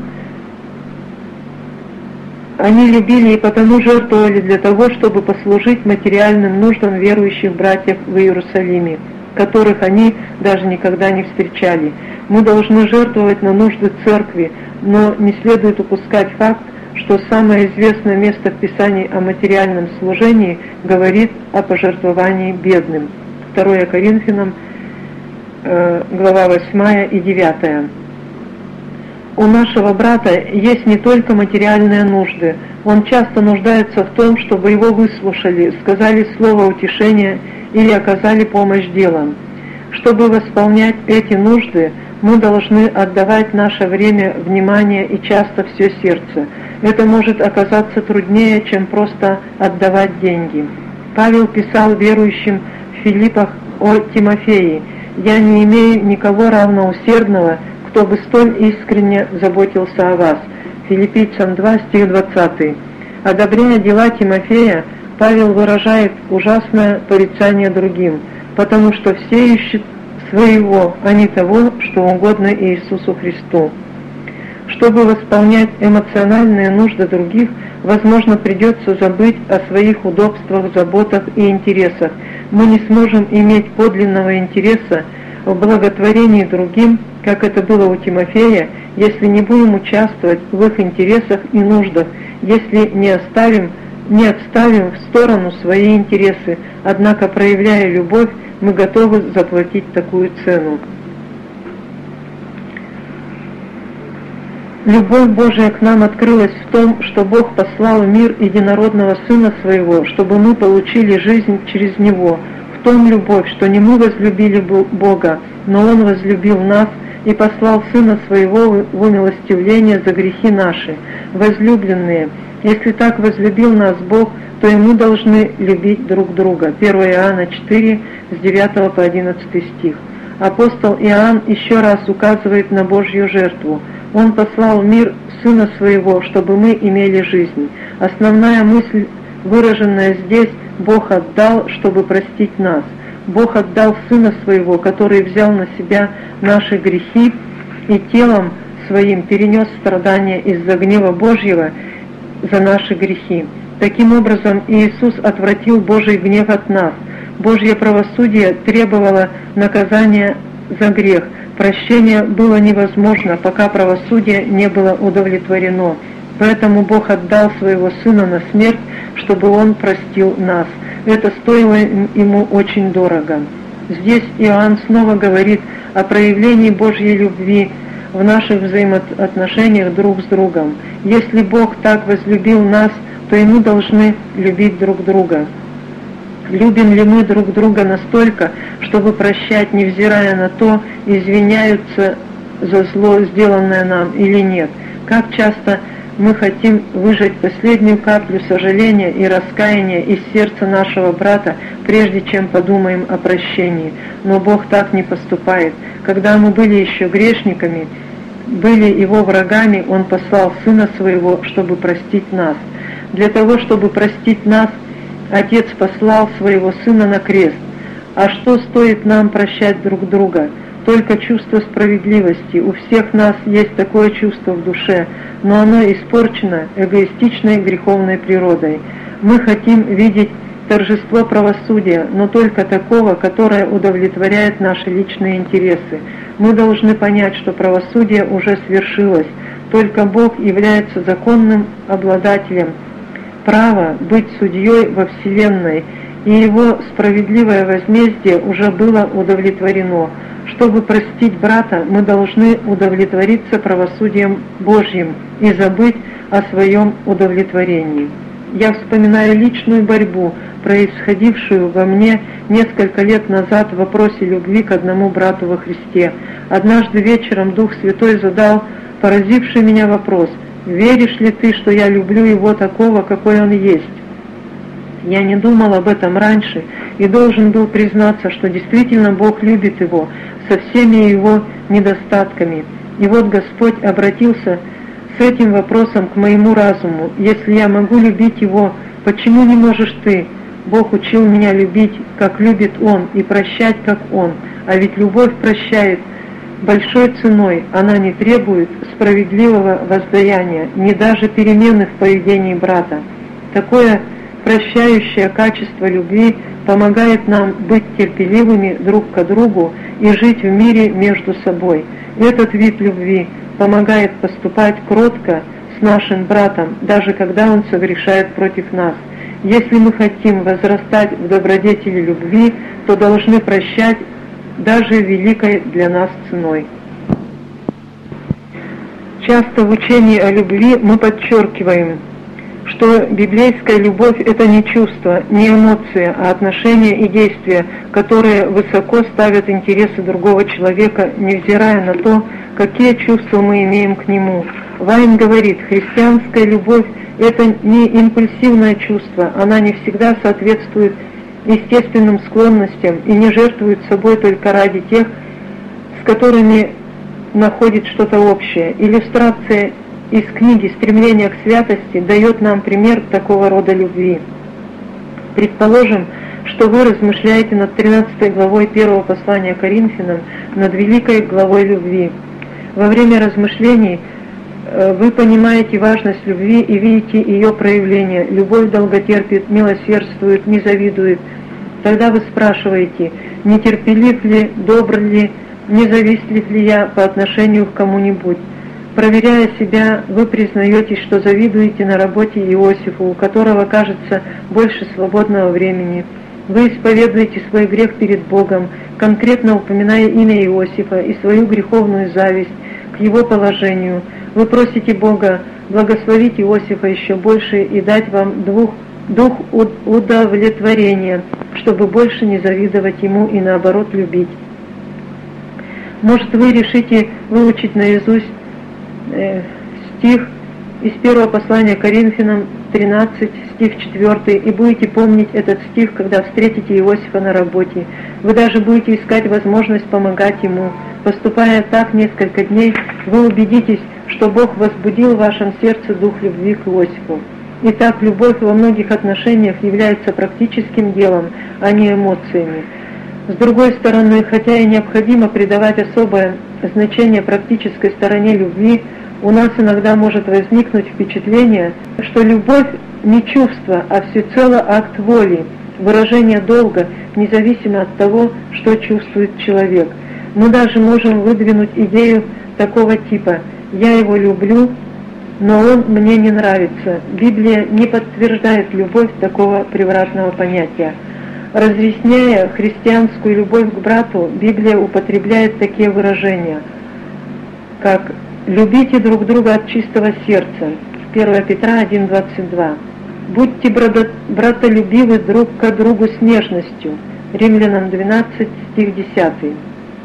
Speaker 1: Они любили и потому жертвовали для того, чтобы послужить материальным нуждам верующих братьев в Иерусалиме, которых они даже никогда не встречали. Мы должны жертвовать на нужды церкви, но не следует упускать факт, что самое известное место в Писании о материальном служении говорит о пожертвовании бедным. второе Коринфянам, глава восьмая и девятая. У нашего брата есть не только материальные нужды, он часто нуждается в том, чтобы его выслушали, сказали слово утешения или оказали помощь делом. Чтобы восполнять эти нужды, мы должны отдавать наше время, внимание и часто все сердце. Это может оказаться труднее, чем просто отдавать деньги. Павел писал верующим в Филиппах о Тимофее: «Я не имею никого равноусердного, кто бы столь искренне заботился о вас». Филиппийцам два, стих двадцатый. Одобряя дела Тимофея, Павел выражает ужасное порицание другим, потому что все ищут своего, а не того, что угодно Иисусу Христу. Чтобы восполнять эмоциональные нужды других, возможно, придется забыть о своих удобствах, заботах и интересах. Мы не сможем иметь подлинного интереса в благотворении другим, как это было у Тимофея, если не будем участвовать в их интересах и нуждах, если не оставим, не отставим в сторону свои интересы, однако, проявляя любовь, мы готовы заплатить такую цену. Любовь Божия к нам открылась в том, что Бог послал в мир единородного Сына Своего, чтобы мы получили жизнь через Него. В том любовь, что не мы возлюбили Бога, но Он возлюбил нас и послал Сына Своего в умилостивление за грехи наши. Возлюбленные, если так возлюбил нас Бог, то и мы должны любить друг друга. первое Иоанна четыре, с девятого по одиннадцатый стих. Апостол Иоанн еще раз указывает на Божью жертву. Он послал в мир Сына Своего, чтобы мы имели жизнь. Основная мысль, выраженная здесь: Бог отдал, чтобы простить нас. Бог отдал Сына Своего, который взял на себя наши грехи и телом Своим перенес страдания из-за гнева Божьего за наши грехи. Таким образом, Иисус отвратил Божий гнев от нас. Божье правосудие требовало наказания за грех. Прощение было невозможно, пока правосудие не было удовлетворено. Поэтому Бог отдал Своего Сына на смерть, чтобы Он простил нас. Это стоило Ему очень дорого. Здесь Иоанн снова говорит о проявлении Божьей любви в наших взаимоотношениях друг с другом. Если Бог так возлюбил нас, то и мы должны любить друг друга. Любим ли мы друг друга настолько, чтобы прощать, невзирая на то, извиняются за зло, сделанное нам, или нет? Как часто мы хотим выжать последнюю каплю сожаления и раскаяния из сердца нашего брата, прежде чем подумаем о прощении. Но Бог так не поступает. Когда мы были еще грешниками, были Его врагами, Он послал Сына Своего, чтобы простить нас. Для того, чтобы простить нас, Отец послал Своего Сына на крест. А что стоит нам прощать друг друга? Только чувство справедливости. У всех нас есть такое чувство в душе, но оно испорчено эгоистичной греховной природой. Мы хотим видеть торжество правосудия, но только такого, которое удовлетворяет наши личные интересы. Мы должны понять, что правосудие уже свершилось. Только Бог является законным обладателем права быть судьей во Вселенной, и Его справедливое возмездие уже было удовлетворено. Чтобы простить брата, мы должны удовлетвориться правосудием Божьим и забыть о своем удовлетворении. Я вспоминаю личную борьбу, происходившую во мне несколько лет назад в вопросе любви к одному брату во Христе. Однажды вечером Дух Святой задал поразивший меня вопрос: «Веришь ли ты, что я люблю его такого, какой он есть?» Я не думал об этом раньше и должен был признаться, что действительно Бог любит его со всеми его недостатками. И вот Господь обратился с этим вопросом к моему разуму: «Если я могу любить его, почему не можешь ты? Бог учил меня любить, как любит Он, и прощать, как Он. А ведь любовь прощает большой ценой, она не требует справедливого воздаяния, ни даже перемены в поведении брата. Такое прощающее качество любви помогает нам быть терпеливыми друг к другу и жить в мире между собой. Этот вид любви помогает поступать кротко с нашим братом, даже когда он согрешает против нас. Если мы хотим возрастать в добродетели любви, то должны прощать даже великой для нас ценой». Часто в учении о любви мы подчеркиваем, что библейская любовь – это не чувство, не эмоция, а отношения и действия, которые высоко ставят интересы другого человека, невзирая на то, какие чувства мы имеем к нему. Вайн говорит, христианская любовь – это не импульсивное чувство, она не всегда соответствует естественным склонностям и не жертвует собой только ради тех, с которыми находит что-то общее. Иллюстрация из книги «Стремление к святости» дает нам пример такого рода любви. Предположим, что вы размышляете над тринадцатой главой первого послания Коринфянам, над великой главой любви. Во время размышлений вы понимаете важность любви и видите ее проявление. Любовь долготерпит, милосердствует, не завидует. Тогда вы спрашиваете, нетерпелив ли, добр ли, не завистлив ли я по отношению к кому-нибудь. Проверяя себя, вы признаетесь, что завидуете на работе Иосифу, у которого, кажется, больше свободного времени. Вы исповедуете свой грех перед Богом, конкретно упоминая имя Иосифа и свою греховную зависть к его положению. Вы просите Бога благословить Иосифа еще больше и дать вам дух, дух удовлетворения, чтобы больше не завидовать ему и наоборот любить. Может, вы решите выучить наизусть э, стих из первого послания Коринфянам тринадцать, стих четвёртый, и будете помнить этот стих, когда встретите Иосифа на работе. Вы даже будете искать возможность помогать ему. Поступая так несколько дней, вы убедитесь, что Бог возбудил в вашем сердце дух любви к Иосифу. Итак, любовь во многих отношениях является практическим делом, а не эмоциями. С другой стороны, хотя и необходимо придавать особое значение практической стороне любви, у нас иногда может возникнуть впечатление, что любовь не чувство, а всецело акт воли, выражение долга, независимо от того, что чувствует человек. Мы даже можем выдвинуть идею такого типа: «Я его люблю, но он мне не нравится». Библия не подтверждает любовь такого превратного понятия. Разъясняя христианскую любовь к брату, Библия употребляет такие выражения, как «любите друг друга от чистого сердца» первое Петра один двадцать два, Будьте братолюбивы друг к другу с нежностью. Римлянам двенадцать, стих десятый.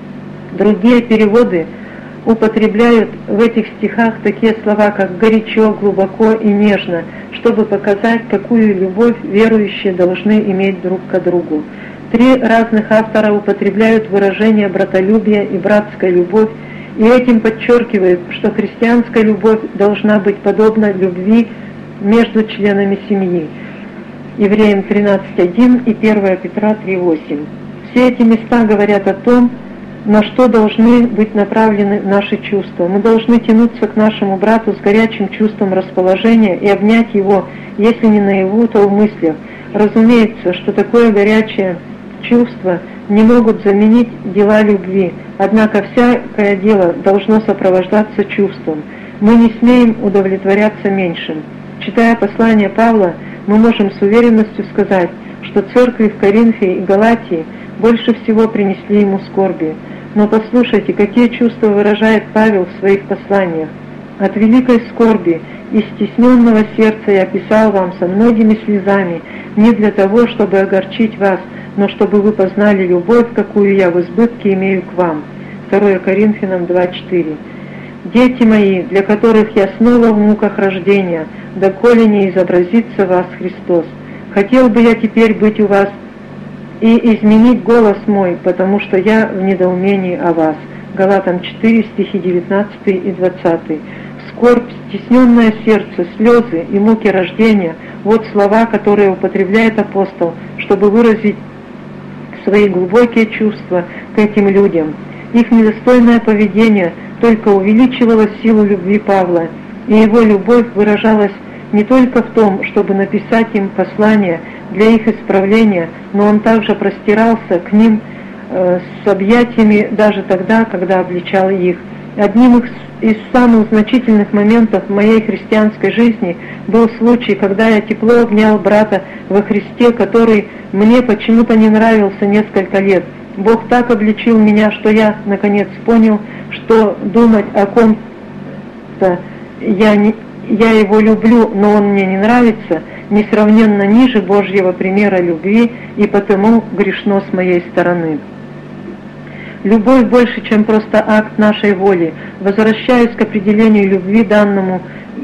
Speaker 1: Другие переводы употребляют в этих стихах такие слова, как «горячо», «глубоко» и «нежно», чтобы показать, какую любовь верующие должны иметь друг к другу. Три разных автора употребляют выражения «братолюбие» и «братская любовь», и этим подчеркивают, что христианская любовь должна быть подобна любви между членами семьи. Евреям тринадцать один и первое Петра три восемь. Все эти места говорят о том, на что должны быть направлены наши чувства. Мы должны тянуться к нашему брату с горячим чувством расположения и обнять его, если не наяву, то в мыслях. Разумеется, что такое горячее чувство не могут заменить дела любви, однако всякое дело должно сопровождаться чувством. Мы не смеем удовлетворяться меньшим. Читая послание Павла, мы можем с уверенностью сказать, что церкви в Коринфе и Галатии больше всего принесли ему скорби. Но послушайте, какие чувства выражает Павел в своих посланиях. «От великой скорби и стесненного сердца я писал вам со многими слезами, не для того, чтобы огорчить вас, но чтобы вы познали любовь, какую я в избытке имею к вам». второе Коринфянам два четыре. «Дети мои, для которых я снова в муках рождения, доколе не изобразится в вас Христос. Хотел бы я теперь быть у вас и изменить голос мой, потому что я в недоумении о вас». Галатам четыре, стихи девятнадцатый и двадцатый. Скорбь, стесненное сердце, слезы и муки рождения – вот слова, которые употребляет апостол, чтобы выразить свои глубокие чувства к этим людям. Их недостойное поведение только увеличивало силу любви Павла, и его любовь выражалась не только в том, чтобы написать им послание для их исправления, но он также простирался к ним э, с объятиями даже тогда, когда обличал их. Одним из самых значительных моментов моей христианской жизни был случай, когда я тепло обнял брата во Христе, который мне почему-то не нравился несколько лет. Бог так обличил меня, что я наконец понял, что думать о ком-то я, не, я его люблю, но он мне не нравится, несравненно ниже Божьего примера любви, и потому грешно с моей стороны. Любовь больше, чем просто акт нашей воли. Возвращаясь к определению любви данному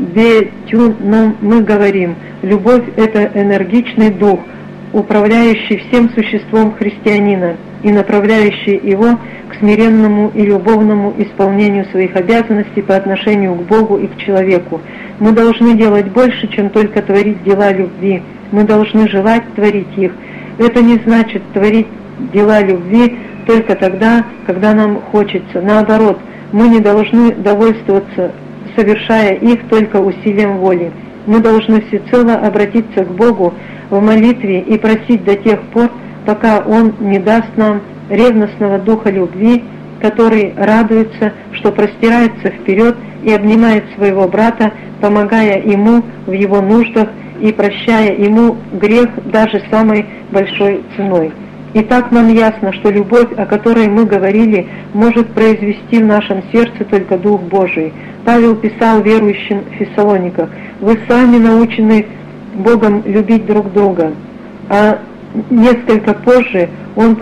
Speaker 1: Бетю, но мы говорим, любовь – это энергичный дух, управляющий всем существом христианина и направляющий его к смиренному и любовному исполнению своих обязанностей по отношению к Богу и к человеку. Мы должны делать больше, чем только творить дела любви. Мы должны желать творить их. Это не значит творить дела любви только тогда, когда нам хочется. Наоборот, мы не должны довольствоваться, совершая их только усилием воли. Мы должны всецело обратиться к Богу в молитве и просить до тех пор, пока Он не даст нам ревностного духа любви, который радуется, что простирается вперед и обнимает своего брата, помогая ему в его нуждах и прощая ему грех даже самой большой ценой. Итак, нам ясно, что любовь, о которой мы говорили, может произвести в нашем сердце только Дух Божий. Павел писал верующим в Фессалониках: «Вы сами научены Богом любить друг друга». А несколько позже он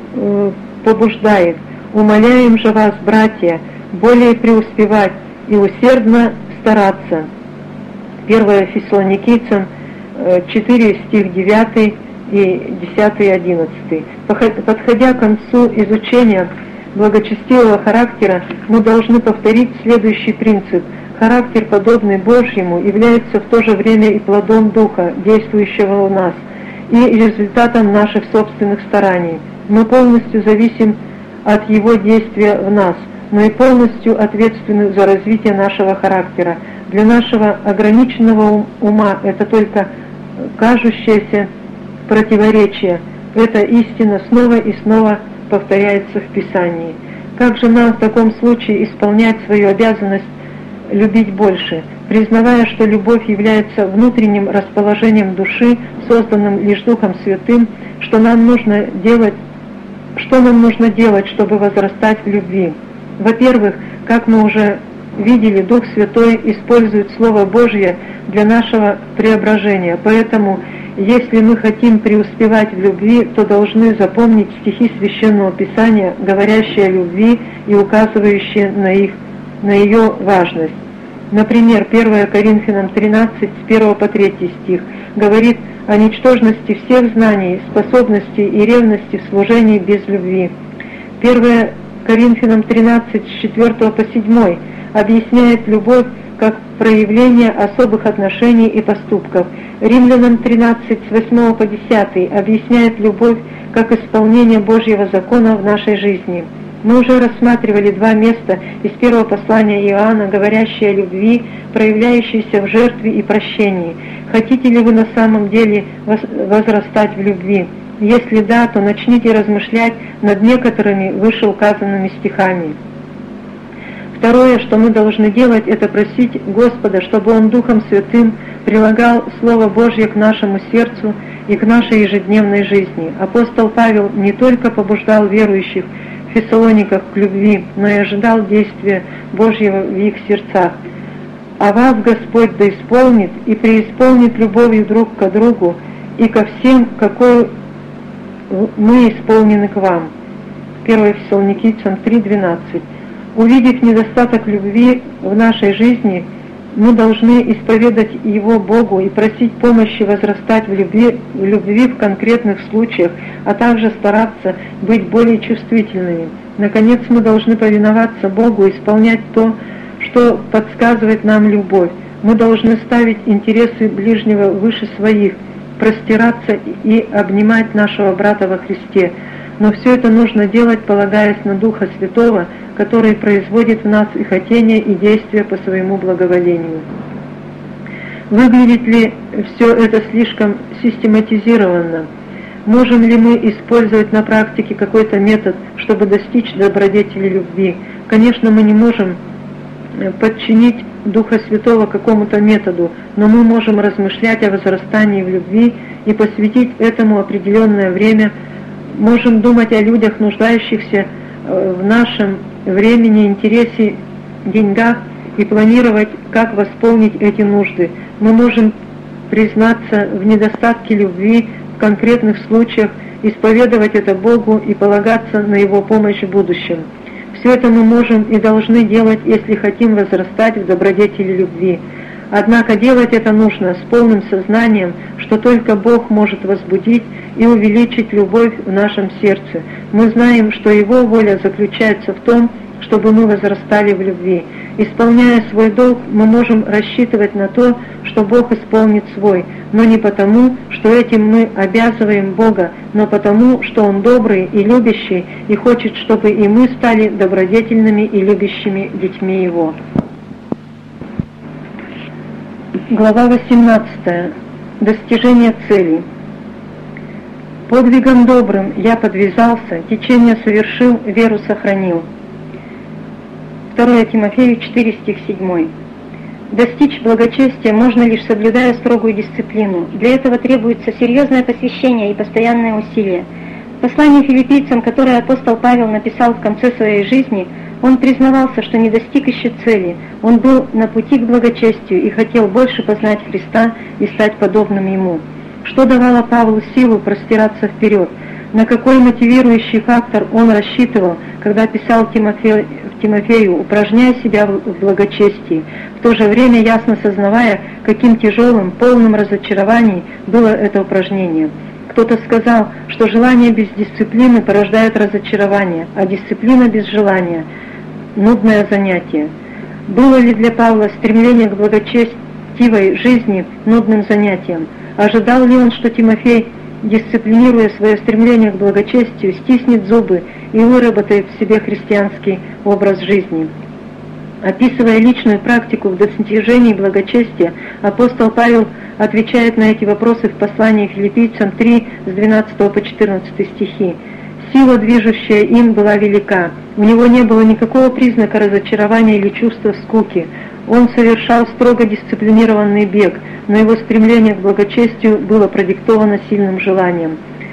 Speaker 1: побуждает: «Умоляем же вас, братья, более преуспевать и усердно стараться». первое Фессалоникийцам четыре, стих девятый и десятый и одиннадцатый. Подходя к концу изучения благочестивого характера, мы должны повторить следующий принцип. Характер, подобный Божьему, является в то же время и плодом Духа, действующего в нас, и результатом наших собственных стараний. Мы полностью зависим от Его действия в нас, но и полностью ответственны за развитие нашего характера. Для нашего ограниченного ума это только кажущееся противоречие. Эта истина снова и снова повторяется в Писании. Как же нам в таком случае исполнять свою обязанность любить больше, признавая, что любовь является внутренним расположением души, созданным лишь Духом Святым, что нам нужно делать, что нам нужно делать, чтобы возрастать в любви? Во-первых, как мы уже видели, Дух Святой использует Слово Божье для нашего преображения. Поэтому, если мы хотим преуспевать в любви, то должны запомнить стихи Священного Писания, говорящие о любви и указывающие на их, на ее важность. Например, первое Коринфянам тринадцать, с первого по третий стих, говорит о ничтожности всех знаний, способностей и ревности в служении без любви. первое Коринфянам тринадцать, с четвёртого по седьмой, объясняет любовь как проявление особых отношений и поступков. Римлянам тринадцать, с восьмого по десятый, объясняет любовь как исполнение Божьего закона в нашей жизни. Мы уже рассматривали два места из первого послания Иоанна, говорящие о любви, проявляющейся в жертве и прощении. Хотите ли вы на самом деле возрастать в любви? Если да, то начните размышлять над некоторыми вышеуказанными стихами. Второе, что мы должны делать, это просить Господа, чтобы Он Духом Святым прилагал Слово Божье к нашему сердцу и к нашей ежедневной жизни. Апостол Павел не только побуждал верующих в Фессалониках к любви, но и ожидал действия Божьего в их сердцах. «А вас Господь да исполнит и преисполнит любовью друг к другу и ко всем, какой мы исполнены к вам». первое Фессалоникийцам три двенадцать. Увидев недостаток любви в нашей жизни, мы должны исповедать его Богу и просить помощи возрастать в любви, в любви в конкретных случаях, а также стараться быть более чувствительными. Наконец, мы должны повиноваться Богу и исполнять то, что подсказывает нам любовь. Мы должны ставить интересы ближнего выше своих, простираться и обнимать нашего брата во Христе. Но все это нужно делать, полагаясь на Духа Святого, который производит в нас и хотение, и действия по своему благоволению. Выглядит ли все это слишком систематизированно? Можем ли мы использовать на практике какой-то метод, чтобы достичь добродетели любви? Конечно, мы не можем подчинить Духа Святого какому-то методу, но мы можем размышлять о возрастании в любви и посвятить этому определенное время. Можем думать о людях, нуждающихся в нашем времени, интересе, деньгах и планировать, как восполнить эти нужды. Мы можем признаться в недостатке любви в конкретных случаях, исповедовать это Богу и полагаться на Его помощь в будущем. Все это мы можем и должны делать, если хотим возрастать в добродетели любви. Однако делать это нужно с полным сознанием, что только Бог может возбудить и увеличить любовь в нашем сердце. Мы знаем, что Его воля заключается в том, чтобы мы возрастали в любви. Исполняя свой долг, мы можем рассчитывать на то, что Бог исполнит свой, но не потому, что этим мы обязываем Бога, но потому, что Он добрый и любящий и хочет, чтобы и мы стали добродетельными и любящими детьми Его. Глава восемнадцатая. Достижение целей. «Подвигом добрым я подвязался, течение совершил, веру сохранил». второе Тимофею четыре, стих семь. Достичь благочестия можно лишь соблюдая строгую дисциплину. Для этого требуется серьезное посвящение и постоянное усилие. В послании филиппийцам, которое апостол Павел написал в конце своей жизни, он признавался, что не достиг еще цели. Он был на пути к благочестию и хотел больше познать Христа и стать подобным Ему. Что давало Павлу силу простираться вперед? На какой мотивирующий фактор он рассчитывал, когда писал Тимофею, Тимофею, упражняя себя в благочестии, в то же время ясно сознавая, каким тяжелым, полным разочарований было это упражнение. Кто-то сказал, что желание без дисциплины порождает разочарование, а дисциплина без желания – нудное занятие. Было ли для Павла стремление к благочестивой жизни нудным занятием? Ожидал ли он, что Тимофей, дисциплинируя свое стремление к благочестию, стиснет зубы и выработает в себе христианский образ жизни? Описывая личную практику в достижении благочестия, апостол Павел отвечает на эти вопросы в послании филиппийцам три, с двенадцатого по четырнадцатый стихи. Сила, движущая им, была велика. У него не было никакого признака разочарования или чувства скуки. Он совершал строго дисциплинированный бег, но его стремление к благочестию было продиктовано сильным желанием.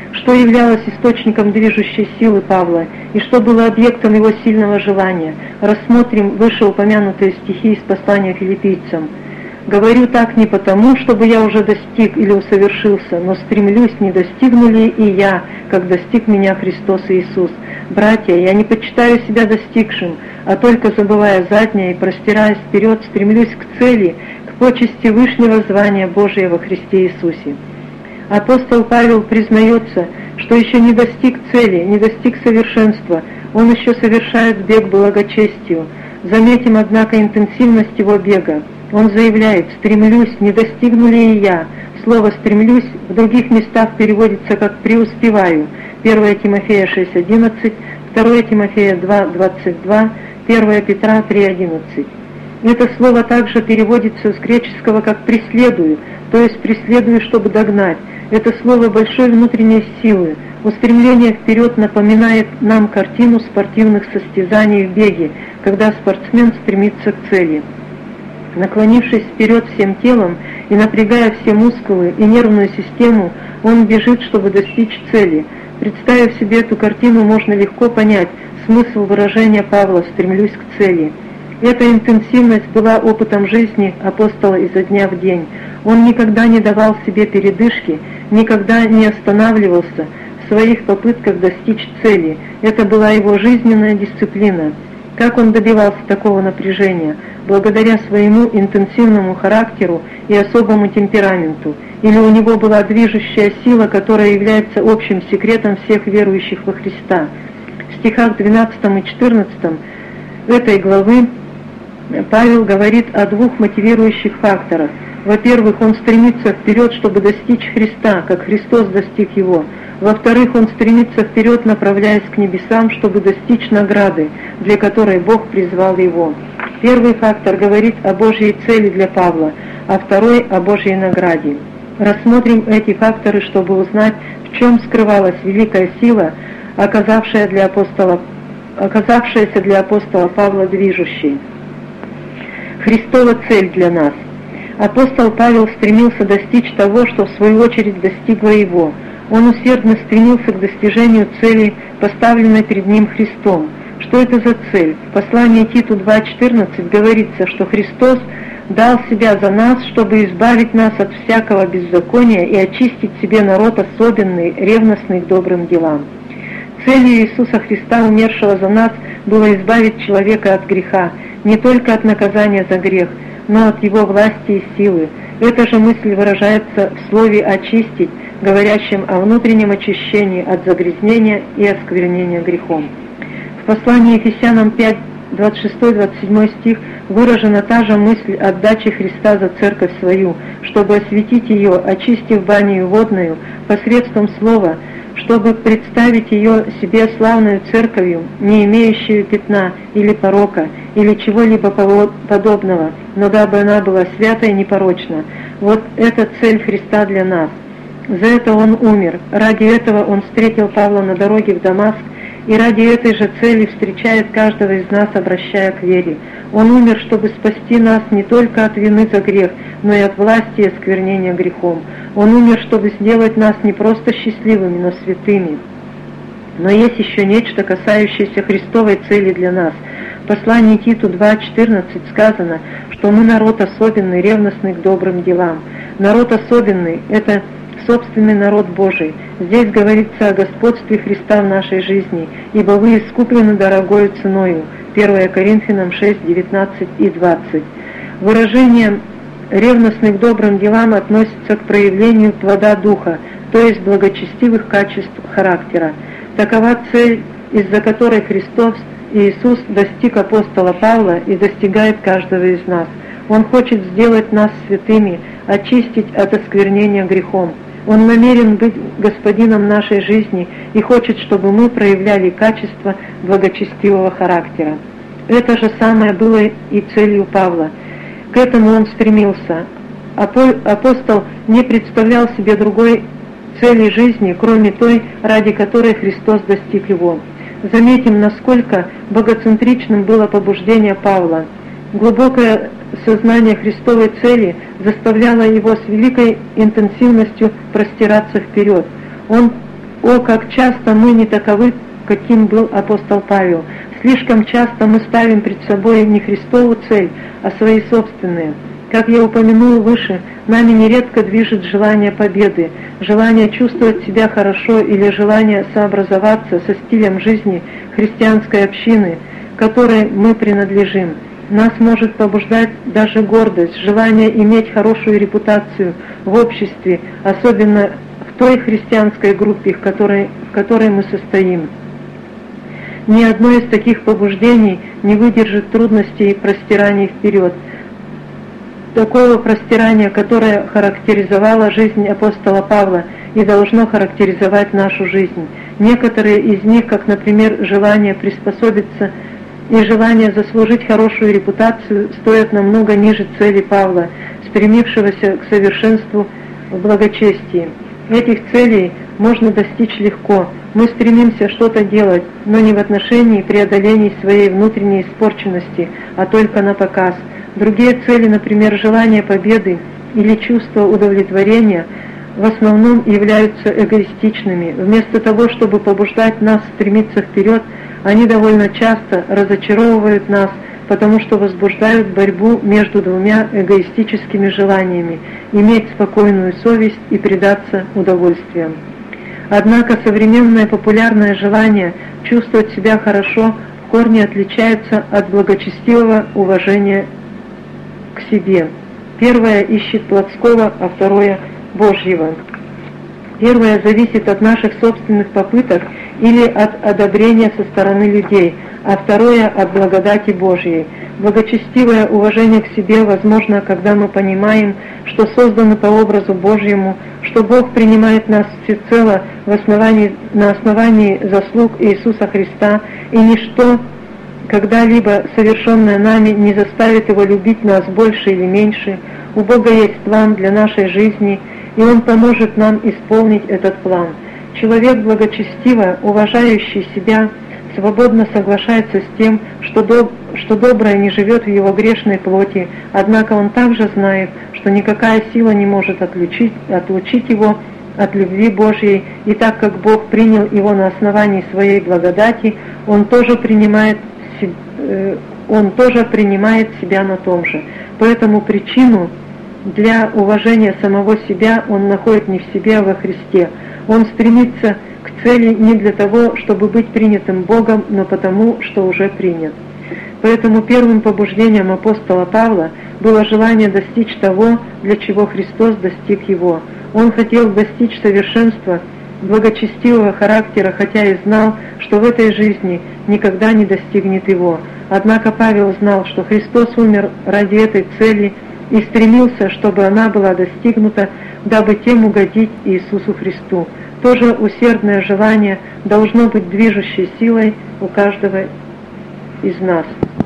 Speaker 1: Что являлось источником движущей силы Павла и что было объектом его сильного желания, рассмотрим вышеупомянутые стихи из послания филиппийцам. «Говорю так не потому, чтобы я уже достиг или усовершился, но стремлюсь, не достигну ли и я, как достиг меня Христос Иисус. Братья, я не почитаю себя достигшим, а только забывая заднее и простираясь вперед, стремлюсь к цели, к почести вышнего звания Божия во Христе Иисусе». Апостол Павел признается, что еще не достиг цели, не достиг совершенства, он еще совершает бег благочестию. Заметим, однако, интенсивность его бега. Он заявляет: «Стремлюсь, не достигну ли и я». Слово «стремлюсь» в других местах переводится как «преуспеваю». первое Тимофея шесть одиннадцать, второе Тимофея два двадцать два, первое Петра три одиннадцать. Это слово также переводится с греческого как «преследую», то есть «преследую, чтобы догнать». Это слово большой внутренней силы. Устремление вперед напоминает нам картину спортивных состязаний в беге, когда спортсмен стремится к цели. Наклонившись вперед всем телом и напрягая все мускулы и нервную систему, он бежит, чтобы достичь цели. Представив себе эту картину, можно легко понять смысл выражения Павла «стремлюсь к цели». Эта интенсивность была опытом жизни апостола изо дня в день. Он никогда не давал себе передышки, никогда не останавливался в своих попытках достичь цели. Это была его жизненная дисциплина. Как он добивался такого напряжения? Благодаря своему интенсивному характеру и особому темпераменту. Или у него была движущая сила, которая является общим секретом всех верующих во Христа. В стихах двенадцатом и четырнадцатом этой главы Павел говорит о двух мотивирующих факторах. Во-первых, он стремится вперед, чтобы достичь Христа, как Христос достиг его. Во-вторых, он стремится вперед, направляясь к небесам, чтобы достичь награды, для которой Бог призвал его. Первый фактор говорит о Божьей цели для Павла, а второй – о Божьей награде. Рассмотрим эти факторы, чтобы узнать, в чем скрывалась великая сила, оказавшая для апостола, оказавшаяся для апостола Павла движущей. Христова цель для нас. Апостол Павел стремился достичь того, что в свою очередь достигло его. Он усердно стремился к достижению цели, поставленной перед ним Христом. Что это за цель? В послании Титу два четырнадцать говорится, что Христос дал себя за нас, чтобы избавить нас от всякого беззакония и очистить себе народ особенный, ревностный к добрым делам. Целью Иисуса Христа, умершего за нас, было избавить человека от греха, не только от наказания за грех, но от его власти и силы. Эта же мысль выражается в слове «очистить», говорящем о внутреннем очищении от загрязнения и осквернения грехом. В послании Ефесянам пять, двадцать шесть двадцать семь стих выражена та же мысль отдачи Христа за церковь свою, чтобы осветить ее, очистив банию водную посредством слова, чтобы представить ее себе славную церковью, не имеющую пятна или порока, или чего-либо подобного, но дабы она была свята и непорочна. Вот это цель Христа для нас. За это Он умер, ради этого Он встретил Павла на дороге в Дамаск, и ради этой же цели встречает каждого из нас, обращая к вере. Он умер, чтобы спасти нас не только от вины за грех, но и от власти и осквернения грехом. Он умер, чтобы сделать нас не просто счастливыми, но святыми. Но есть еще нечто, касающееся Христовой цели для нас. В послании Титу два четырнадцать сказано, что мы народ особенный, ревностный к добрым делам. Народ особенный – это собственный народ Божий. Здесь говорится о господстве Христа в нашей жизни, ибо вы искуплены дорогою ценою. первое Коринфянам шесть, девятнадцать и двадцать. Выражение «ревностный к добрым делам» относится к проявлению плода Духа, то есть благочестивых качеств характера. Такова цель, из-за которой Христос Иисус достиг апостола Павла и достигает каждого из нас. Он хочет сделать нас святыми, очистить от осквернения грехом. Он намерен быть господином нашей жизни и хочет, чтобы мы проявляли качество благочестивого характера. Это же самое было и целью Павла. К этому он стремился. Апостол не представлял себе другой цели жизни, кроме той, ради которой Христос достиг его. Заметим, насколько богоцентричным было побуждение Павла. Глубокое сознание Христовой цели заставляло его с великой интенсивностью простираться вперед. Он О, как часто мы не таковы, каким был апостол Павел! Слишком часто мы ставим пред собой не Христову цель, а свои собственные. Как я упомянул выше, нами нередко движет желание победы, желание чувствовать себя хорошо или желание сообразоваться со стилем жизни христианской общины, которой мы принадлежим. Нас может побуждать даже гордость, желание иметь хорошую репутацию в обществе, особенно в той христианской группе, в которой, в которой мы состоим. Ни одно из таких побуждений не выдержит трудностей и простираний вперед. Такого простирания, которое характеризовало жизнь апостола Павла и должно характеризовать нашу жизнь. Некоторые из них, как, например, желание приспособиться и желание заслужить хорошую репутацию, стоят намного ниже цели Павла, стремившегося к совершенству в благочестии. Этих целей можно достичь легко. Мы стремимся что-то делать, но не в отношении преодоления своей внутренней испорченности, а только на показ. Другие цели, например, желание победы или чувство удовлетворения, в основном являются эгоистичными. Вместо того, чтобы побуждать нас стремиться вперед, они довольно часто разочаровывают нас, потому что возбуждают борьбу между двумя эгоистическими желаниями – иметь спокойную совесть и предаться удовольствиям. Однако современное популярное желание чувствовать себя хорошо в корне отличается от благочестивого уважения к себе. Первое ищет плотского, а второе – Божьего. Первое зависит от наших собственных попыток или от одобрения со стороны людей, а второе – от благодати Божьей. Благочестивое уважение к себе возможно, когда мы понимаем, что созданы по образу Божьему, что Бог принимает нас всецело в основании, на основании заслуг Иисуса Христа, и ничто, когда-либо совершенное нами, не заставит Его любить нас больше или меньше. У Бога есть план для нашей жизни, и Он поможет нам исполнить этот план. Человек благочестиво, уважающий себя, свободно соглашается с тем, что, доб... что доброе не живет в его грешной плоти, однако он также знает, что никакая сила не может отлучить, отлучить его от любви Божьей, и так как Бог принял его на основании своей благодати, он тоже принимает, он тоже принимает себя на том же. Поэтому причину для уважения самого себя он находит не в себе, а во Христе. Он стремится к цели не для того, чтобы быть принятым Богом, но потому, что уже принят. Поэтому первым побуждением апостола Павла было желание достичь того, для чего Христос достиг его. Он хотел достичь совершенства благочестивого характера, хотя и знал, что в этой жизни никогда не достигнет его. Однако Павел знал, что Христос умер ради этой цели и стремился, чтобы она была достигнута, дабы тем угодить Иисусу Христу. Тоже усердное желание должно быть движущей силой у каждого из нас.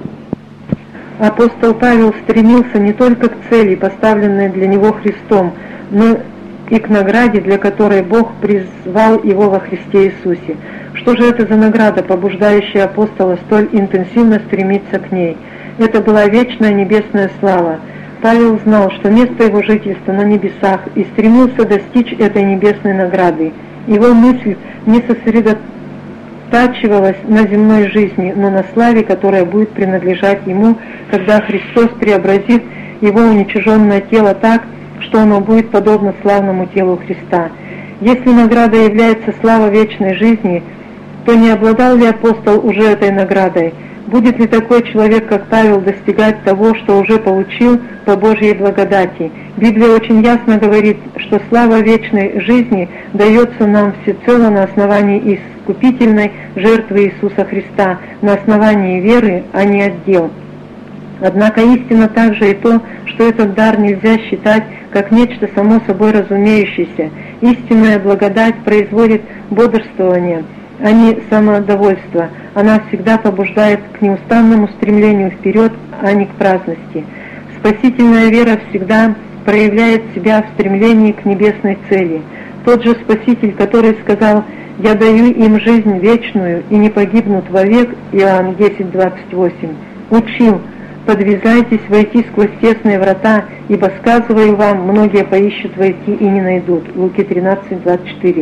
Speaker 1: Апостол Павел стремился не только к цели, поставленной для него Христом, но и к награде, для которой Бог призвал его во Христе Иисусе. Что же это за награда, побуждающая апостола столь интенсивно стремиться к ней? Это была вечная небесная слава. Павел знал, что место его жительства на небесах, и стремился достичь этой небесной награды. Его мысль не сосредотачивалась на земной жизни, но на славе, которая будет принадлежать ему, когда Христос преобразит его уничиженное тело так, что оно будет подобно славному телу Христа. Если награда является слава вечной жизни, то не обладал ли апостол уже этой наградой? Будет ли такой человек, как Павел, достигать того, что уже получил по Божьей благодати? Библия очень ясно говорит, что слава вечной жизни дается нам всецело на основании искупительной жертвы Иисуса Христа, на основании веры, а не от дел. Однако истина также и то, что этот дар нельзя считать как нечто само собой разумеющееся. Истинная благодать производит бодрствование, а не самодовольство. Она всегда побуждает к неустанному стремлению вперед, а не к праздности. Спасительная вера всегда проявляет себя в стремлении к небесной цели. Тот же Спаситель, который сказал: «Я даю им жизнь вечную, и не погибнут вовек», Иоанн десять двадцать восемь, учил: «Подвязайтесь войти сквозь тесные врата, ибо, сказываю вам, многие поищут войти и не найдут». Луки тринадцать двадцать четыре.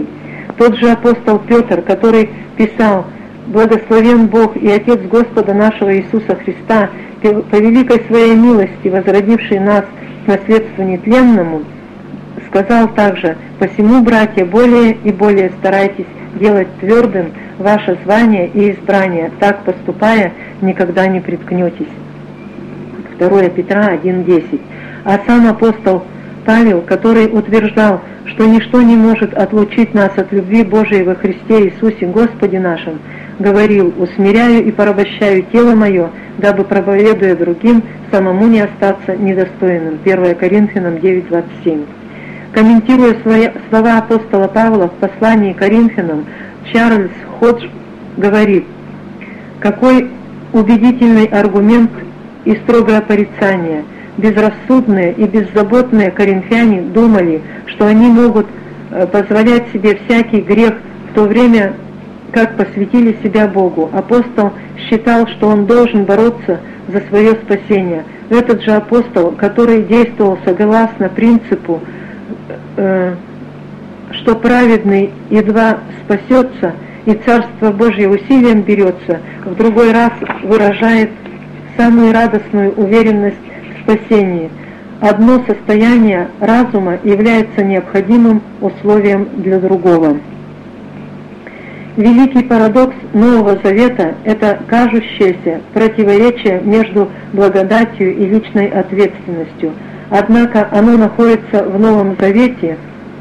Speaker 1: Тот же апостол Петр, который писал: «Благословен Бог и Отец Господа нашего Иисуса Христа, по великой своей милости, возродивший нас к наследству нетленному», сказал также: «Посему, братья, более и более старайтесь делать твердым ваше звание и избрание, так поступая, никогда не приткнетесь». второе Петра один десять. А сам апостол Павел, который утверждал, что ничто не может отлучить нас от любви Божией во Христе Иисусе Господе нашим, говорил: «Усмиряю и порабощаю тело мое, дабы, проповедуя другим, самому не остаться недостойным». первое Коринфянам девять двадцать семь. Комментируя свои слова апостола Павла в послании к Коринфянам, Чарльз Ходж говорит: «Какой убедительный аргумент и строгое порицание! Безрассудные и беззаботные коринфяне думали, что они могут позволять себе всякий грех, в то время как посвятили себя Богу. Апостол считал, что он должен бороться за свое спасение. Этот же апостол, который действовал согласно принципу, э, что праведный едва спасется и Царство Божье усилием берется, в другой раз выражает самую радостную уверенность в спасении. Одно состояние разума является необходимым условием для другого. Великий парадокс Нового Завета – это кажущееся противоречие между благодатью и личной ответственностью. Однако оно находится в Новом Завете,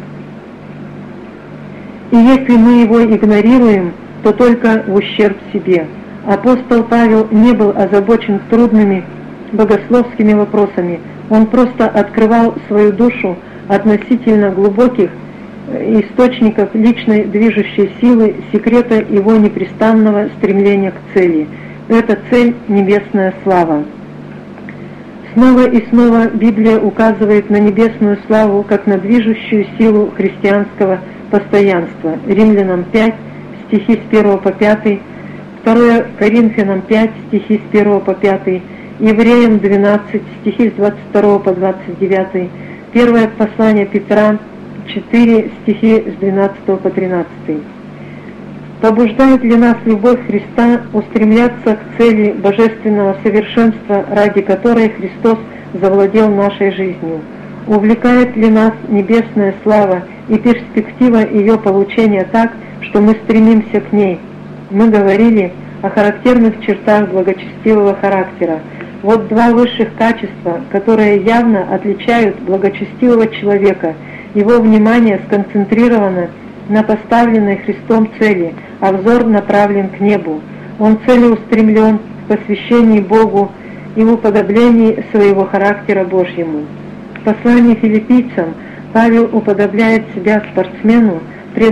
Speaker 1: и если мы его игнорируем, то только в ущерб себе. Апостол Павел не был озабочен трудными богословскими вопросами, он просто открывал свою душу относительно глубоких источников личной движущей силы, секрета его непрестанного стремления к цели. Эта цель – небесная слава. Снова и снова Библия указывает на небесную славу как на движущую силу христианского постоянства. Римлянам пять, стихи с первого по пятый, второе Коринфянам пять, стихи с первого по пятый, Евреям двенадцать, стихи с двадцать второго по двадцать девятый, первое послание Петра четыре, стихи с двенадцатого по тринадцатый. Побуждает ли нас любовь Христа устремляться к цели божественного совершенства, ради которой Христос завладел нашей жизнью? Увлекает ли нас небесная слава и перспектива ее получения так, что мы стремимся к ней? Мы говорили о характерных чертах благочестивого характера. Вот два высших качества, которые явно отличают благочестивого человека. Его внимание сконцентрировано на поставленной Христом цели, а взор направлен к небу. Он целеустремлен в посвящении Богу и в уподоблении своего характера Божьему. В послании филиппийцам Павел уподобляет себя спортсмену,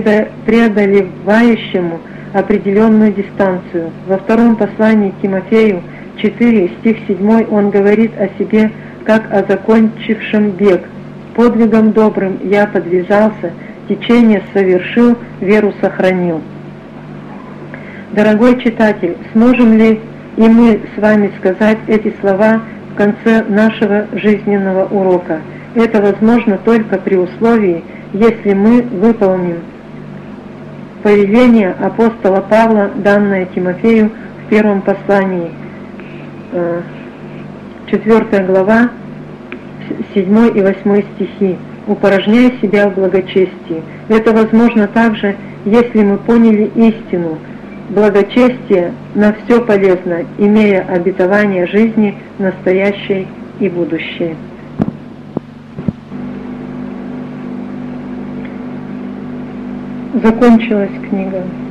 Speaker 1: преодолевающему определенную дистанцию. Во втором послании к Тимофею четыре, стих семь, он говорит о себе как о закончившем бег. «Подвигом добрым я подвязался, течение совершил, веру сохранил». Дорогой читатель, сможем ли и мы с вами сказать эти слова в конце нашего жизненного урока? Это возможно только при условии, если мы выполним повеление апостола Павла, данное Тимофею в первом послании, четвёртая глава, седьмой и восьмой стихи. «Упорожняй себя в благочестии». Это возможно также, если мы поняли истину. Благочестие на все полезно, имея обетование жизни настоящей и будущей. Закончилась книга.